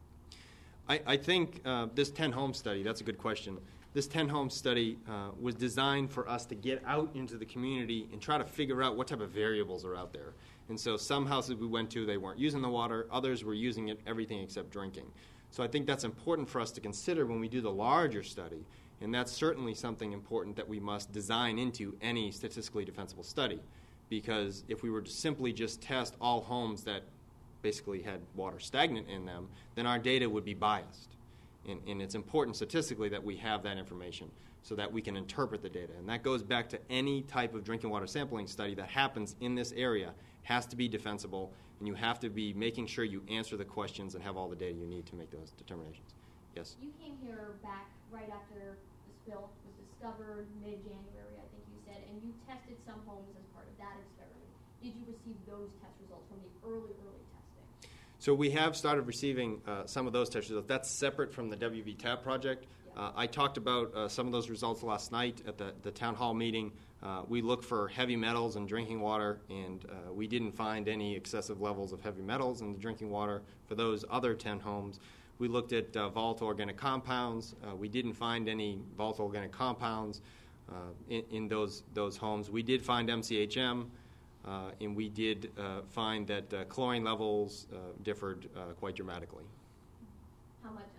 tap? I think this 10-home study, that's a good question. This 10-home study was designed for us to get out into the community and try to figure out what type of variables are out there. And so some houses we went to, they weren't using the water. Others were using it everything except drinking. So I think that's important for us to consider when we do the larger study. And that's certainly something important that we must design into any statistically defensible study. Because if we were to simply just test all homes that basically had water stagnant in them, then our data would be biased. And it's important statistically that we have that information so that we can interpret the data. And that goes back to any type of drinking water sampling study that happens in this area has to be defensible, and you have to be making sure you answer the questions and have all the data you need to make those determinations. Yes? You came here back right after the spill was discovered, mid-January, I think you said, and you tested some homes as part of that experiment. Did you receive those test results from the early testing? So we have started receiving some of those test results. That's separate from the WV-TAP project. I talked about some of those results last night at the town hall meeting. We looked for heavy metals in drinking water, and we didn't find any excessive levels of heavy metals in the drinking water for those other 10 homes. We looked at volatile organic compounds. We didn't find any volatile organic compounds in those homes. We did find MCHM, and we did find that chlorine levels differed quite dramatically. How much MCHM?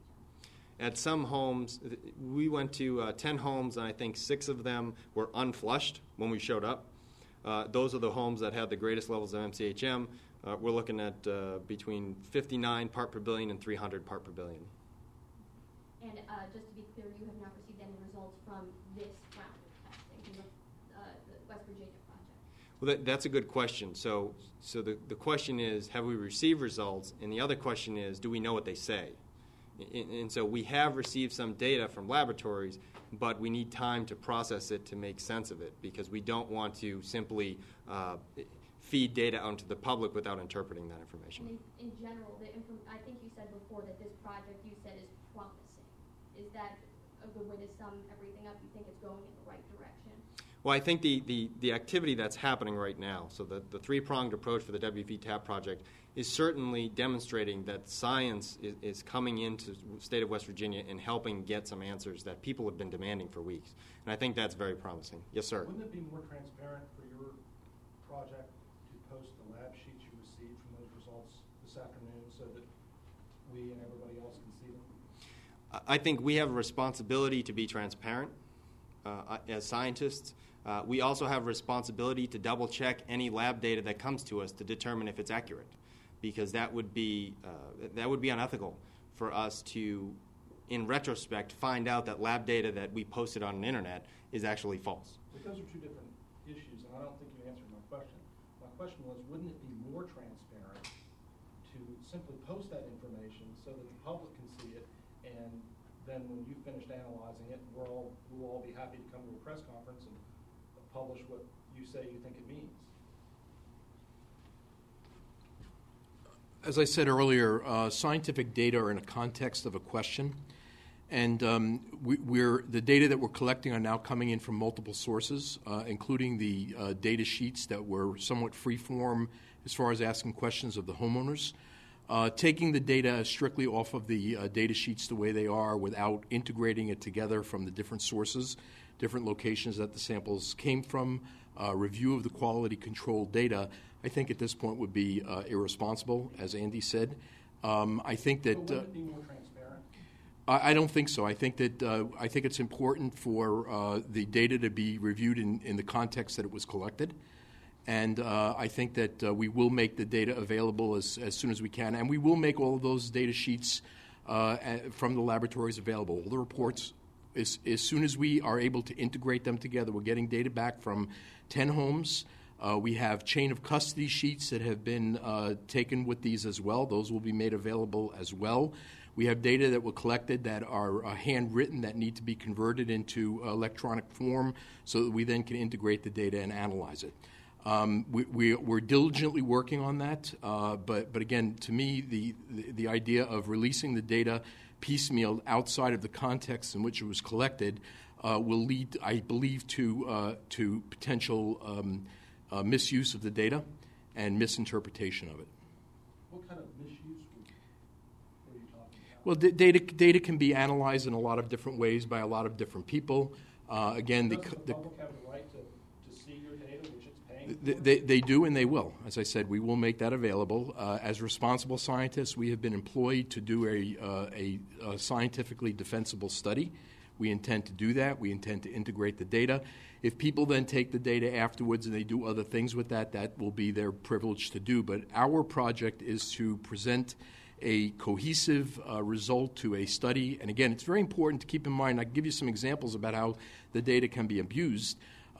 At some homes, we went to 10 homes, and I think 6 of them were unflushed when we showed up. Those are the homes that had the greatest levels of MCHM. We're looking at between 59 part per billion and 300 part per billion. And just to be clear, you have not received any results from this round of testing, from the West Virginia project? Well, that's a good question. So the question is, have we received results? And the other question is, do we know what they say? And so we have received some data from laboratories, but we need time to process it to make sense of it, because we don't want to simply feed data out to the public without interpreting that information. And in general, I think you said before that this project you said is promising. Is that a good way to sum everything up? You think it's going in the right direction? Well, I think the activity that's happening right now, so the three-pronged approach for the WV-TAP project, is certainly demonstrating that science is coming into the state of West Virginia and helping get some answers that people have been demanding for weeks. And I think that's very promising. Yes, sir? Wouldn't it be more transparent for your project to post the lab sheets you received from those results this afternoon so that we and everybody else can see them? I think we have a responsibility to be transparent as scientists. We also have a responsibility to double-check any lab data that comes to us to determine if it's accurate, because that would be unethical for us to, in retrospect, find out that lab data that we posted on the internet is actually false. But those are two different issues, and I don't think you answered my question. My question was, wouldn't it be more transparent to simply post that information so that the public can see it, and then when you've finished analyzing it, we'll all be happy to come to a press conference and publish what you say you think it means? As I said earlier, scientific data are in a context of a question, and the data that we're collecting are now coming in from multiple sources, including the data sheets that were somewhat free-form as far as asking questions of the homeowners. Taking the data strictly off of the data sheets the way they are without integrating it together from the different sources, different locations that the samples came from, review of the quality control data, I think at this point would be irresponsible, as Andy said. I think that. But wouldn't it be more transparent? I don't think so. I think that I think it's important for the data to be reviewed in the context that it was collected, and I think that we will make the data available as soon as we can, and we will make all of those data sheets from the laboratories available. All the reports, as soon as we are able to integrate them together, we're getting data back from 10 homes. We have chain of custody sheets that have been taken with these as well. Those will be made available as well. We have data that were collected that are handwritten that need to be converted into electronic form so that we then can integrate the data and analyze it. We're diligently working on that, but again, to me, the idea of releasing the data piecemeal outside of the context in which it was collected will lead, I believe, to potential misuse of the data and misinterpretation of it. What kind of misuse were you talking about? Well, data can be analyzed in a lot of different ways by a lot of different people. Again, Does the public have the right to see your data, which it's paying for? They do, and they will. As I said, we will make that available. As responsible scientists, we have been employed to do a scientifically defensible study. We intend to do that. We intend to integrate the data. If people then take the data afterwards and they do other things with that, that will be their privilege to do. But our project is to present a cohesive result to a study. And again, it's very important to keep in mind, I can give you some examples about how the data can be abused.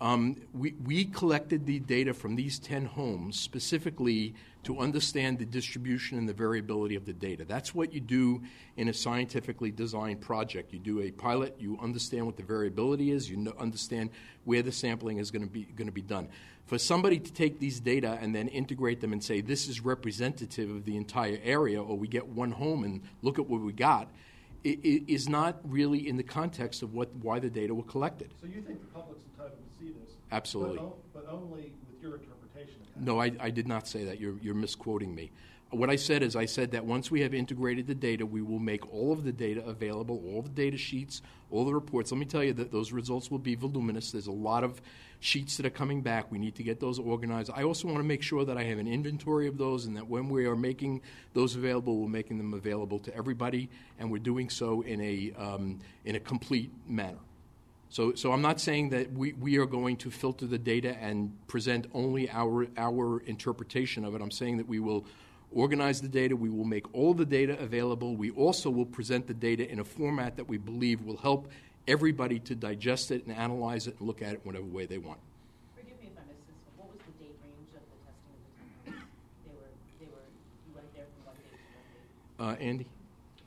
We collected the data from these 10 homes specifically to understand the distribution and the variability of the data. That's what you do in a scientifically designed project. You do a pilot, you understand what the variability is, you understand where the sampling is going to be done. For somebody to take these data and then integrate them and say this is representative of the entire area, or we get one home and look at what we got, it is not really in the context of why the data were collected. So you think the public's entitled to see this? Absolutely. But only with your interpretation of that? No, I did not say that. You're misquoting me. What I said is I said that once we have integrated the data, we will make all of the data available, all the data sheets, all the reports. Let me tell you that those results will be voluminous. There's a lot of sheets that are coming back. We need to get those organized. I also want to make sure that I have an inventory of those and that when we are making those available, we're making them available to everybody, and we're doing so in a complete manner. So I'm not saying that we are going to filter the data and present only our interpretation of it. I'm saying that we will organize the data. We will make all the data available. We also will present the data in a format that we believe will help everybody to digest it and analyze it and look at it whatever way they want. Forgive me if I missed this one. What was the date range of the testing of the 10 homes? You went there from what date to what date? Andy?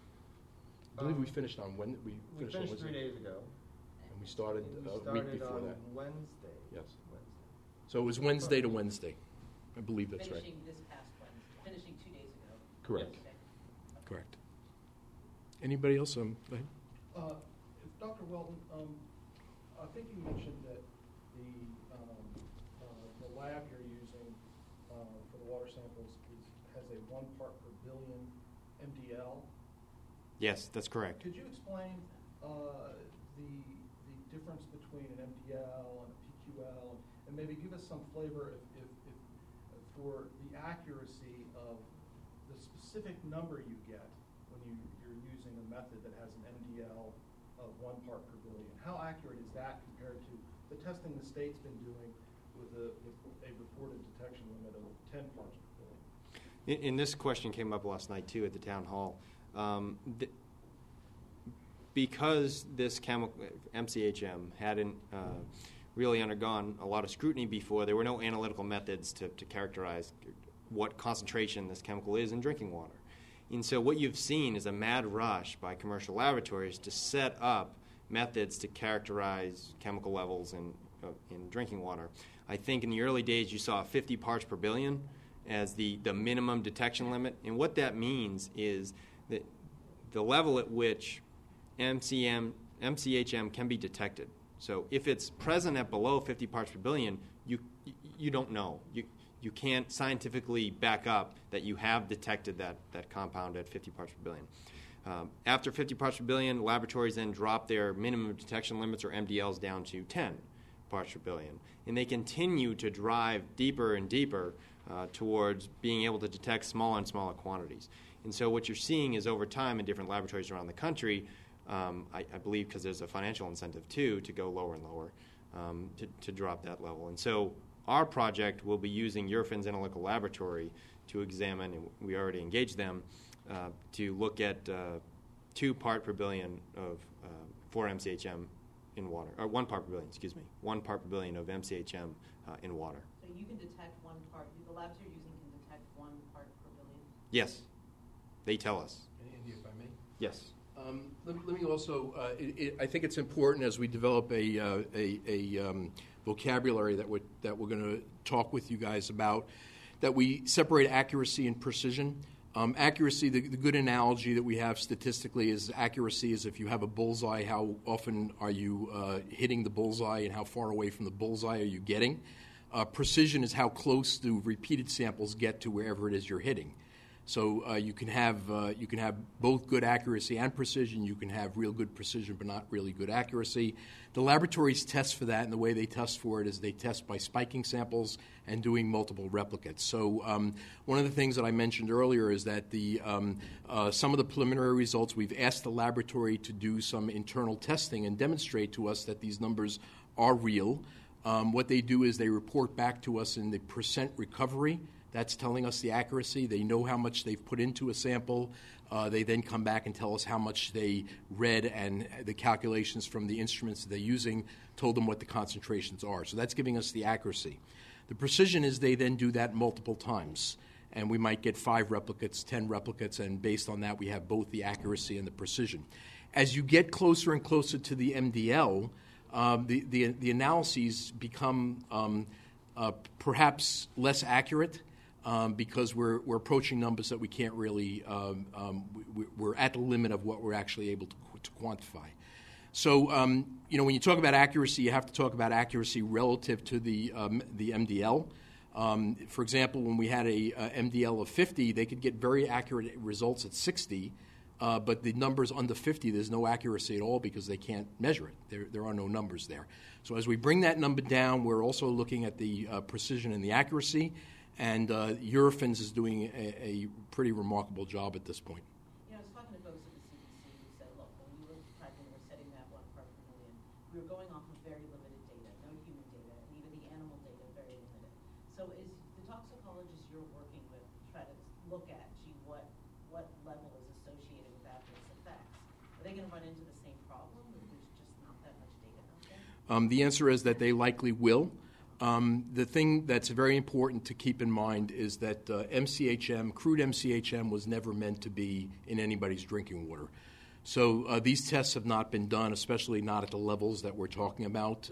I believe we finished on when we finished on 3 Wednesday. days ago. And we started a week before on that. Wednesday. Yes. Wednesday. So it was Wednesday to Wednesday. I believe that's right. Finishing this past Wednesday, finishing 2 days ago. Correct. Wednesday. Correct. Anybody else? Go ahead. Dr. Welton, I think you mentioned that the lab you're using for the water samples has a 1 part per billion MDL. Yes, that's correct. Could you explain the difference between an MDL and a PQL, and maybe give us some flavor if for the accuracy of the specific number you get when you're using a method that has an MDL of 1 part per billion? How accurate is that compared to the testing the state's been doing with a reported detection limit of 10 parts per billion? And this question came up last night too at the town hall. Because this MCHM hadn't really undergone a lot of scrutiny before, there were no analytical methods to characterize what concentration this chemical is in drinking water. And so what you've seen is a mad rush by commercial laboratories to set up methods to characterize chemical levels in drinking water. I think in the early days you saw 50 parts per billion as the minimum detection limit. And what that means is that the level at which MCHM can be detected. So if it's present at below 50 parts per billion, you don't know. You can't scientifically back up that you have detected that compound at 50 parts per billion. After 50 parts per billion, laboratories then drop their minimum detection limits, or MDLs, down to 10, parts per billion. And they continue to drive deeper and deeper towards being able to detect smaller and smaller quantities. And so what you're seeing is over time in different laboratories around the country, I believe because there's a financial incentive too to go lower and lower to drop that level. And so our project will be using Eurofins Analytical Laboratory to examine, and we already engaged them, to look at 2 part per billion of 4 MCHM in water, or 1 part per billion, 1 part per billion of MCHM in water. So you can detect 1 part, the labs you're using can detect 1 part per billion? Yes, they tell us. Andy, if I may? Yes. Let me also, I think it's important as we develop a vocabulary that we're going to talk with you guys about, that we separate accuracy and precision. Accuracy, the good analogy that we have statistically is accuracy is if you have a bullseye, how often are you hitting the bullseye and how far away from the bullseye are you getting? Precision is how close do repeated samples get to wherever it is you're hitting. So you can have both good accuracy and precision. You can have real good precision but not really good accuracy. The laboratories test for that, and the way they test for it is they test by spiking samples and doing multiple replicates. So one of the things that I mentioned earlier is that some of the preliminary results, we've asked the laboratory to do some internal testing and demonstrate to us that these numbers are real. What they do is they report back to us in the percent recovery. That's telling us the accuracy. They know how much they've put into a sample. They then come back and tell us how much they read, and the calculations from the instruments that they're using told them what the concentrations are. So that's giving us the accuracy. The precision is they then do that multiple times, and we might get 5 replicates, 10 replicates, and based on that we have both the accuracy and the precision. As you get closer and closer to the MDL, the analyses become perhaps less accurate. Because we're approaching numbers that we can't really, we're at the limit of what we're actually able to quantify. So, when you talk about accuracy, you have to talk about accuracy relative to the MDL. For example, when we had a MDL of 50, they could get very accurate results at 60, but the numbers under 50, there's no accuracy at all because they can't measure it. There are no numbers there. So as we bring that number down, we're also looking at the precision and the accuracy. And Eurofins is doing a pretty remarkable job at this point. I was talking to folks at the CDC who said, look, when we were setting that 1 part per million, we were going off of very limited data, no human data, and even the animal data very limited. So is the toxicologist you're working with try to look at, what level is associated with adverse effects? Are they going to run into the same problem if there's just not that much data out there? The answer is that they likely will. The thing that's very important to keep in mind is that MCHM, crude MCHM, was never meant to be in anybody's drinking water. So these tests have not been done, especially not at the levels that we're talking about.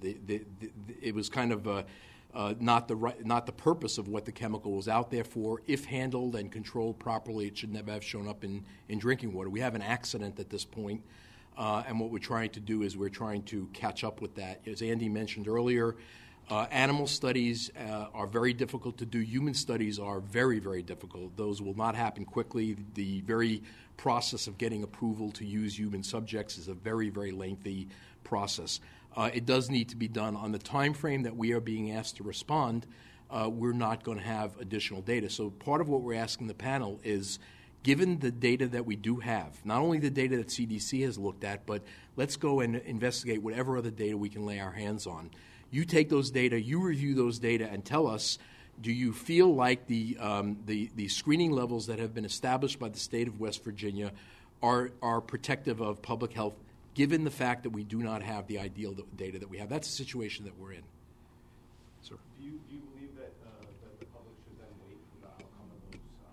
It was kind of not the purpose of what the chemical was out there for. If handled and controlled properly, it should never have shown up in drinking water. We have an accident at this point, and what we're trying to do is we're trying to catch up with that. As Andy mentioned earlier, animal studies are very difficult to do. Human studies are very, very difficult. Those will not happen quickly. The very process of getting approval to use human subjects is a very, very lengthy process. It does need to be done on the time frame that we are being asked to respond. We're not going to have additional data. So part of what we're asking the panel is, given the data that we do have, not only the data that CDC has looked at, but let's go and investigate whatever other data we can lay our hands on. You take those data, you review those data, and tell us, do you feel like the screening levels that have been established by the state of West Virginia are protective of public health, given the fact that we do not have the ideal data that we have? That's the situation that we're in. Sir. Do you believe that the public should then wait for the outcome of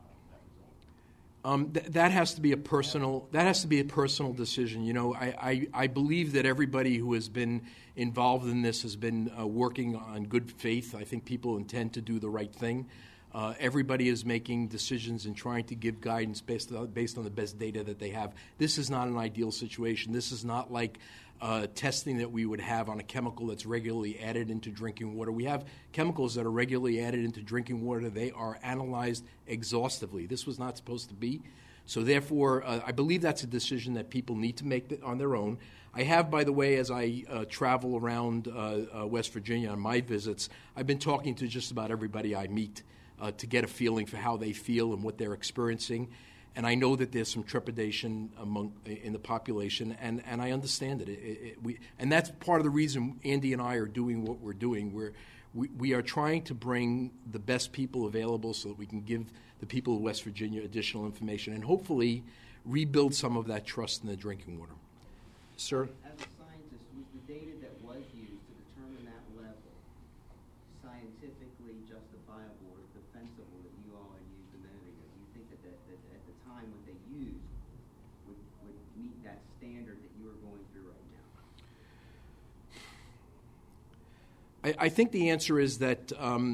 that result? That has to be a personal. That has to be a personal decision. I believe that everybody who has been involved in this has been working on good faith. I think people intend to do the right thing. Everybody is making decisions and trying to give guidance based on the best data that they have. This is not an ideal situation. This is not like testing that we would have on a chemical that's regularly added into drinking water. We have chemicals that are regularly added into drinking water. They are analyzed exhaustively. This was not supposed to be. So therefore, I believe that's a decision that people need to make on their own. I have, by the way, as I travel around West Virginia on my visits, I've been talking to just about everybody I meet to get a feeling for how they feel and what they're experiencing. And I know that there's some trepidation in the population, and I understand it. And that's part of the reason Andy and I are doing what we're doing. We are trying to bring the best people available so that we can give the people of West Virginia additional information and hopefully rebuild some of that trust in the drinking water. Sir? As a scientist, was the data that was used to determine that level scientifically justifiable or defensible that you all had used a minute ago? Do you think that at the time what they used would meet that standard that you are going through right now? I think the answer is that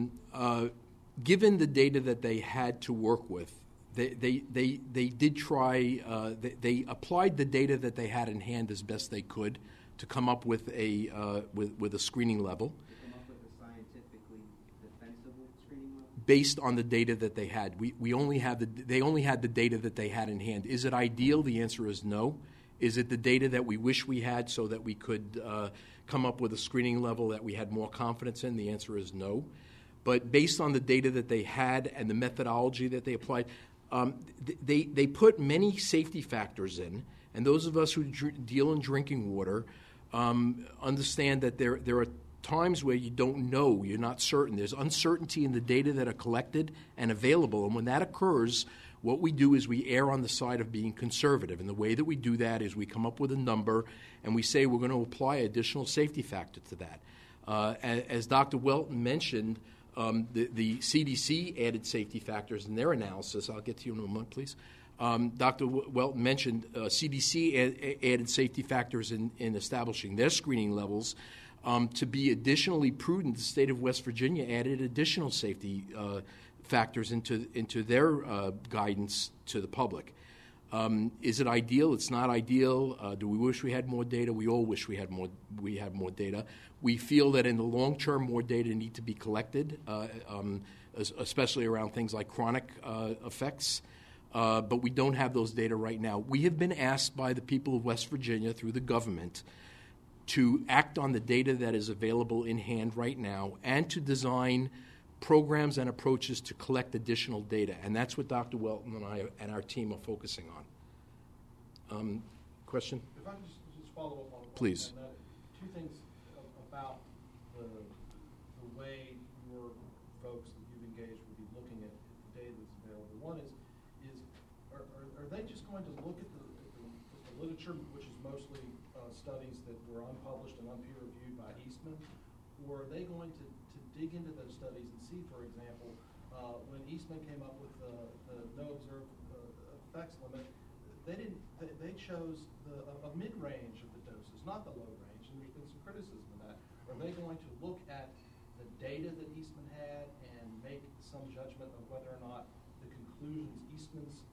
given the data that they had to work with, they did try. They applied the data that they had in hand as best they could to come up with a screening level. To come up with a scientifically defensible screening level? Based on the data that they had, they only had the data that they had in hand. Is it ideal? The answer is no. Is it the data that we wish we had so that we could come up with a screening level that we had more confidence in? The answer is no. But based on the data that they had and the methodology that they applied, they put many safety factors in. And those of us who deal in drinking water understand that there are times where you don't know, you're not certain. There's uncertainty in the data that are collected and available. And when that occurs, what we do is we err on the side of being conservative. And the way that we do that is we come up with a number and we say we're going to apply additional safety factor to that. As Dr. Welton mentioned, the CDC added safety factors in their analysis. I'll get to you in a moment, please. Dr. Welton mentioned CDC added safety factors in establishing their screening levels. To be additionally prudent, the state of West Virginia added additional safety factors into their guidance to the public. Is it ideal? It's not ideal. Do we wish we had more data? We all wish we had more data. We feel that in the long term, more data need to be collected, especially around things like chronic effects. But we don't have those data right now. We have been asked by the people of West Virginia through the government to act on the data that is available in hand right now and to design programs and approaches to collect additional data. And that's what Dr. Welton and I and our team are focusing on. Question? If I could just follow up on Please. that. Two things about the way your folks that you've engaged will be looking at the data that's available. One is are they just going to look at the literature, which is mostly studies that were unpublished and unpeer-reviewed by Eastman, or are they going to dig into those studies and see, for example, when Eastman came up with the no observed effects limit, they chose a mid-range of the doses, not the low range, and there's been some criticism of that. Are they going to look at the data that Eastman had and make some judgment of whether or not the conclusions Eastman's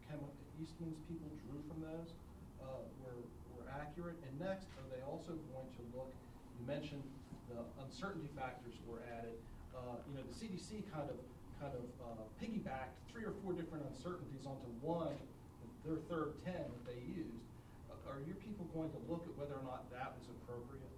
people drew from those were accurate? And next, are they also going to look, you mentioned the uncertainty factors were added. The CDC kind of piggybacked 3 or 4 different uncertainties onto one, their third 10 that they used. Are your people going to look at whether or not that was appropriate?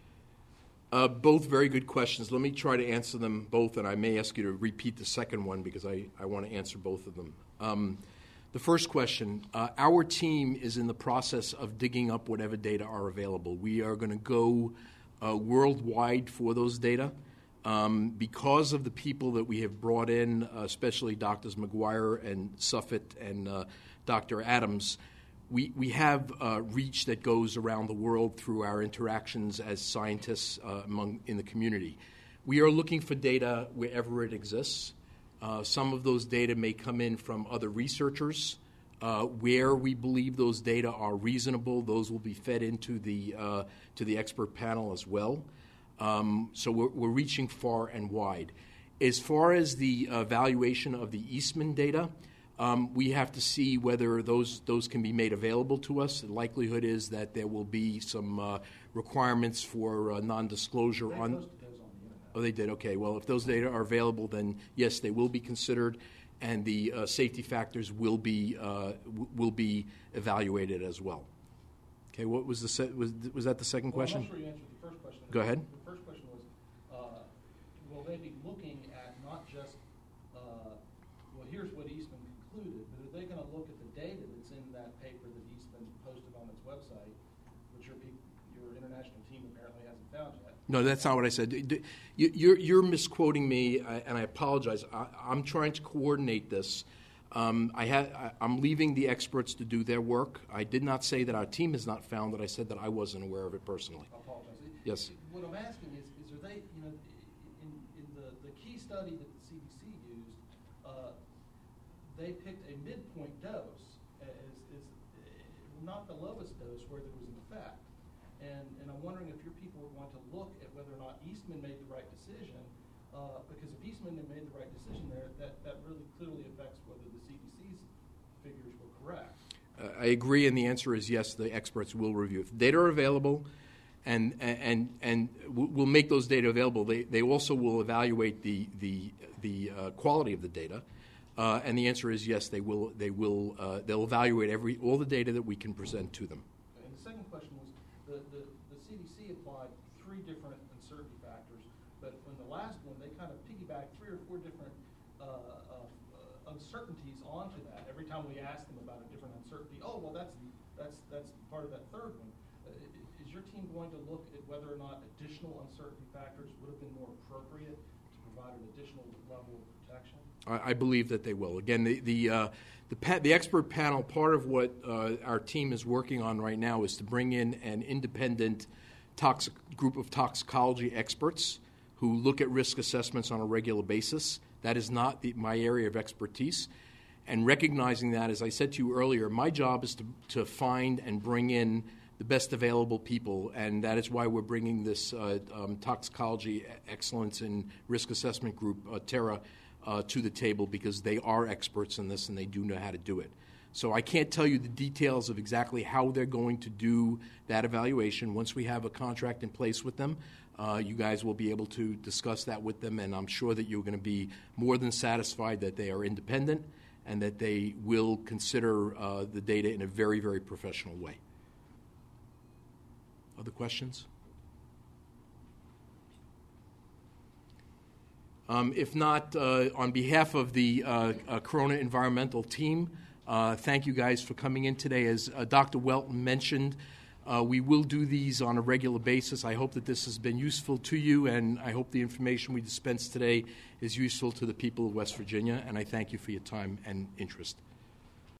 Both very good questions. Let me try to answer them both, and I may ask you to repeat the second one because I want to answer both of them. The first question, our team is in the process of digging up whatever data are available. We are going to go worldwide for those data. Because of the people that we have brought in, especially Drs. McGuire and Suffet and Dr. Adams, we have reach that goes around the world through our interactions as scientists in the community. We are looking for data wherever it exists. Some of those data may come in from other researchers. Where we believe those data are reasonable, those will be fed into the expert panel as well. So we're reaching far and wide. As far as the evaluation of the Eastman data, we have to see whether those can be made available to us. The likelihood is that there will be some requirements for non-disclosure on. Oh, they did? Okay. Well, if those data are available, then yes, they will be considered. and the safety factors will be evaluated as well. Okay, what was was that the second question? I'm not sure you answered the first question. Go ahead. The first question was, will they be looking at not just, well, here's what Eastman concluded, but are they going to look at the data that's in that paper that Eastman posted on its website, which your international team apparently hasn't found yet? No, that's not what I said. You're misquoting me, and I apologize. I'm trying to coordinate this. I'm leaving the experts to do their work. I did not say that our team has not found it. I said that I wasn't aware of it personally. I apologize. Yes. What I'm asking is are they, in the key study that the CDC used, they picked a midpoint dose as not the lowest dose where there was an effect. And I'm wondering if your people are going to look at whether or not Eastman made the right decision, because if Eastman had made the right decision there, that really clearly affects whether the CDC's figures were correct. I agree, and the answer is yes, the experts will review. If data are available, and we'll make those data available, they also will evaluate the quality of the data. And the answer is yes, they'll evaluate all the data that we can present to them. And the second question was, the CDC applied 3 different uncertainty factors, but in the last one, they kind of piggybacked 3 or 4 different uncertainties onto that. Every time we asked them about a different uncertainty, oh, well, that's part of that third one. Is your team going to look at whether or not additional uncertainty factors would have been more appropriate to provide an additional level of protection? I believe that they will. Again, the expert panel, part of what our team is working on right now is to bring in an independent group of toxicology experts who look at risk assessments on a regular basis. That is not my area of expertise. And recognizing that, as I said to you earlier, my job is to find and bring in the best available people, and that is why we're bringing this toxicology excellence and risk assessment group, TERRA, to the table, because they are experts in this and they do know how to do it. So I can't tell you the details of exactly how they're going to do that evaluation. Once we have a contract in place with them, you guys will be able to discuss that with them, and I'm sure that you're going to be more than satisfied that they are independent and that they will consider the data in a very, very professional way. Other questions? If not, on behalf of the Corona Environmental team, thank you guys for coming in today. As Dr. Welton mentioned, we will do these on a regular basis. I hope that this has been useful to you, and I hope the information we dispensed today is useful to the people of West Virginia, and I thank you for your time and interest.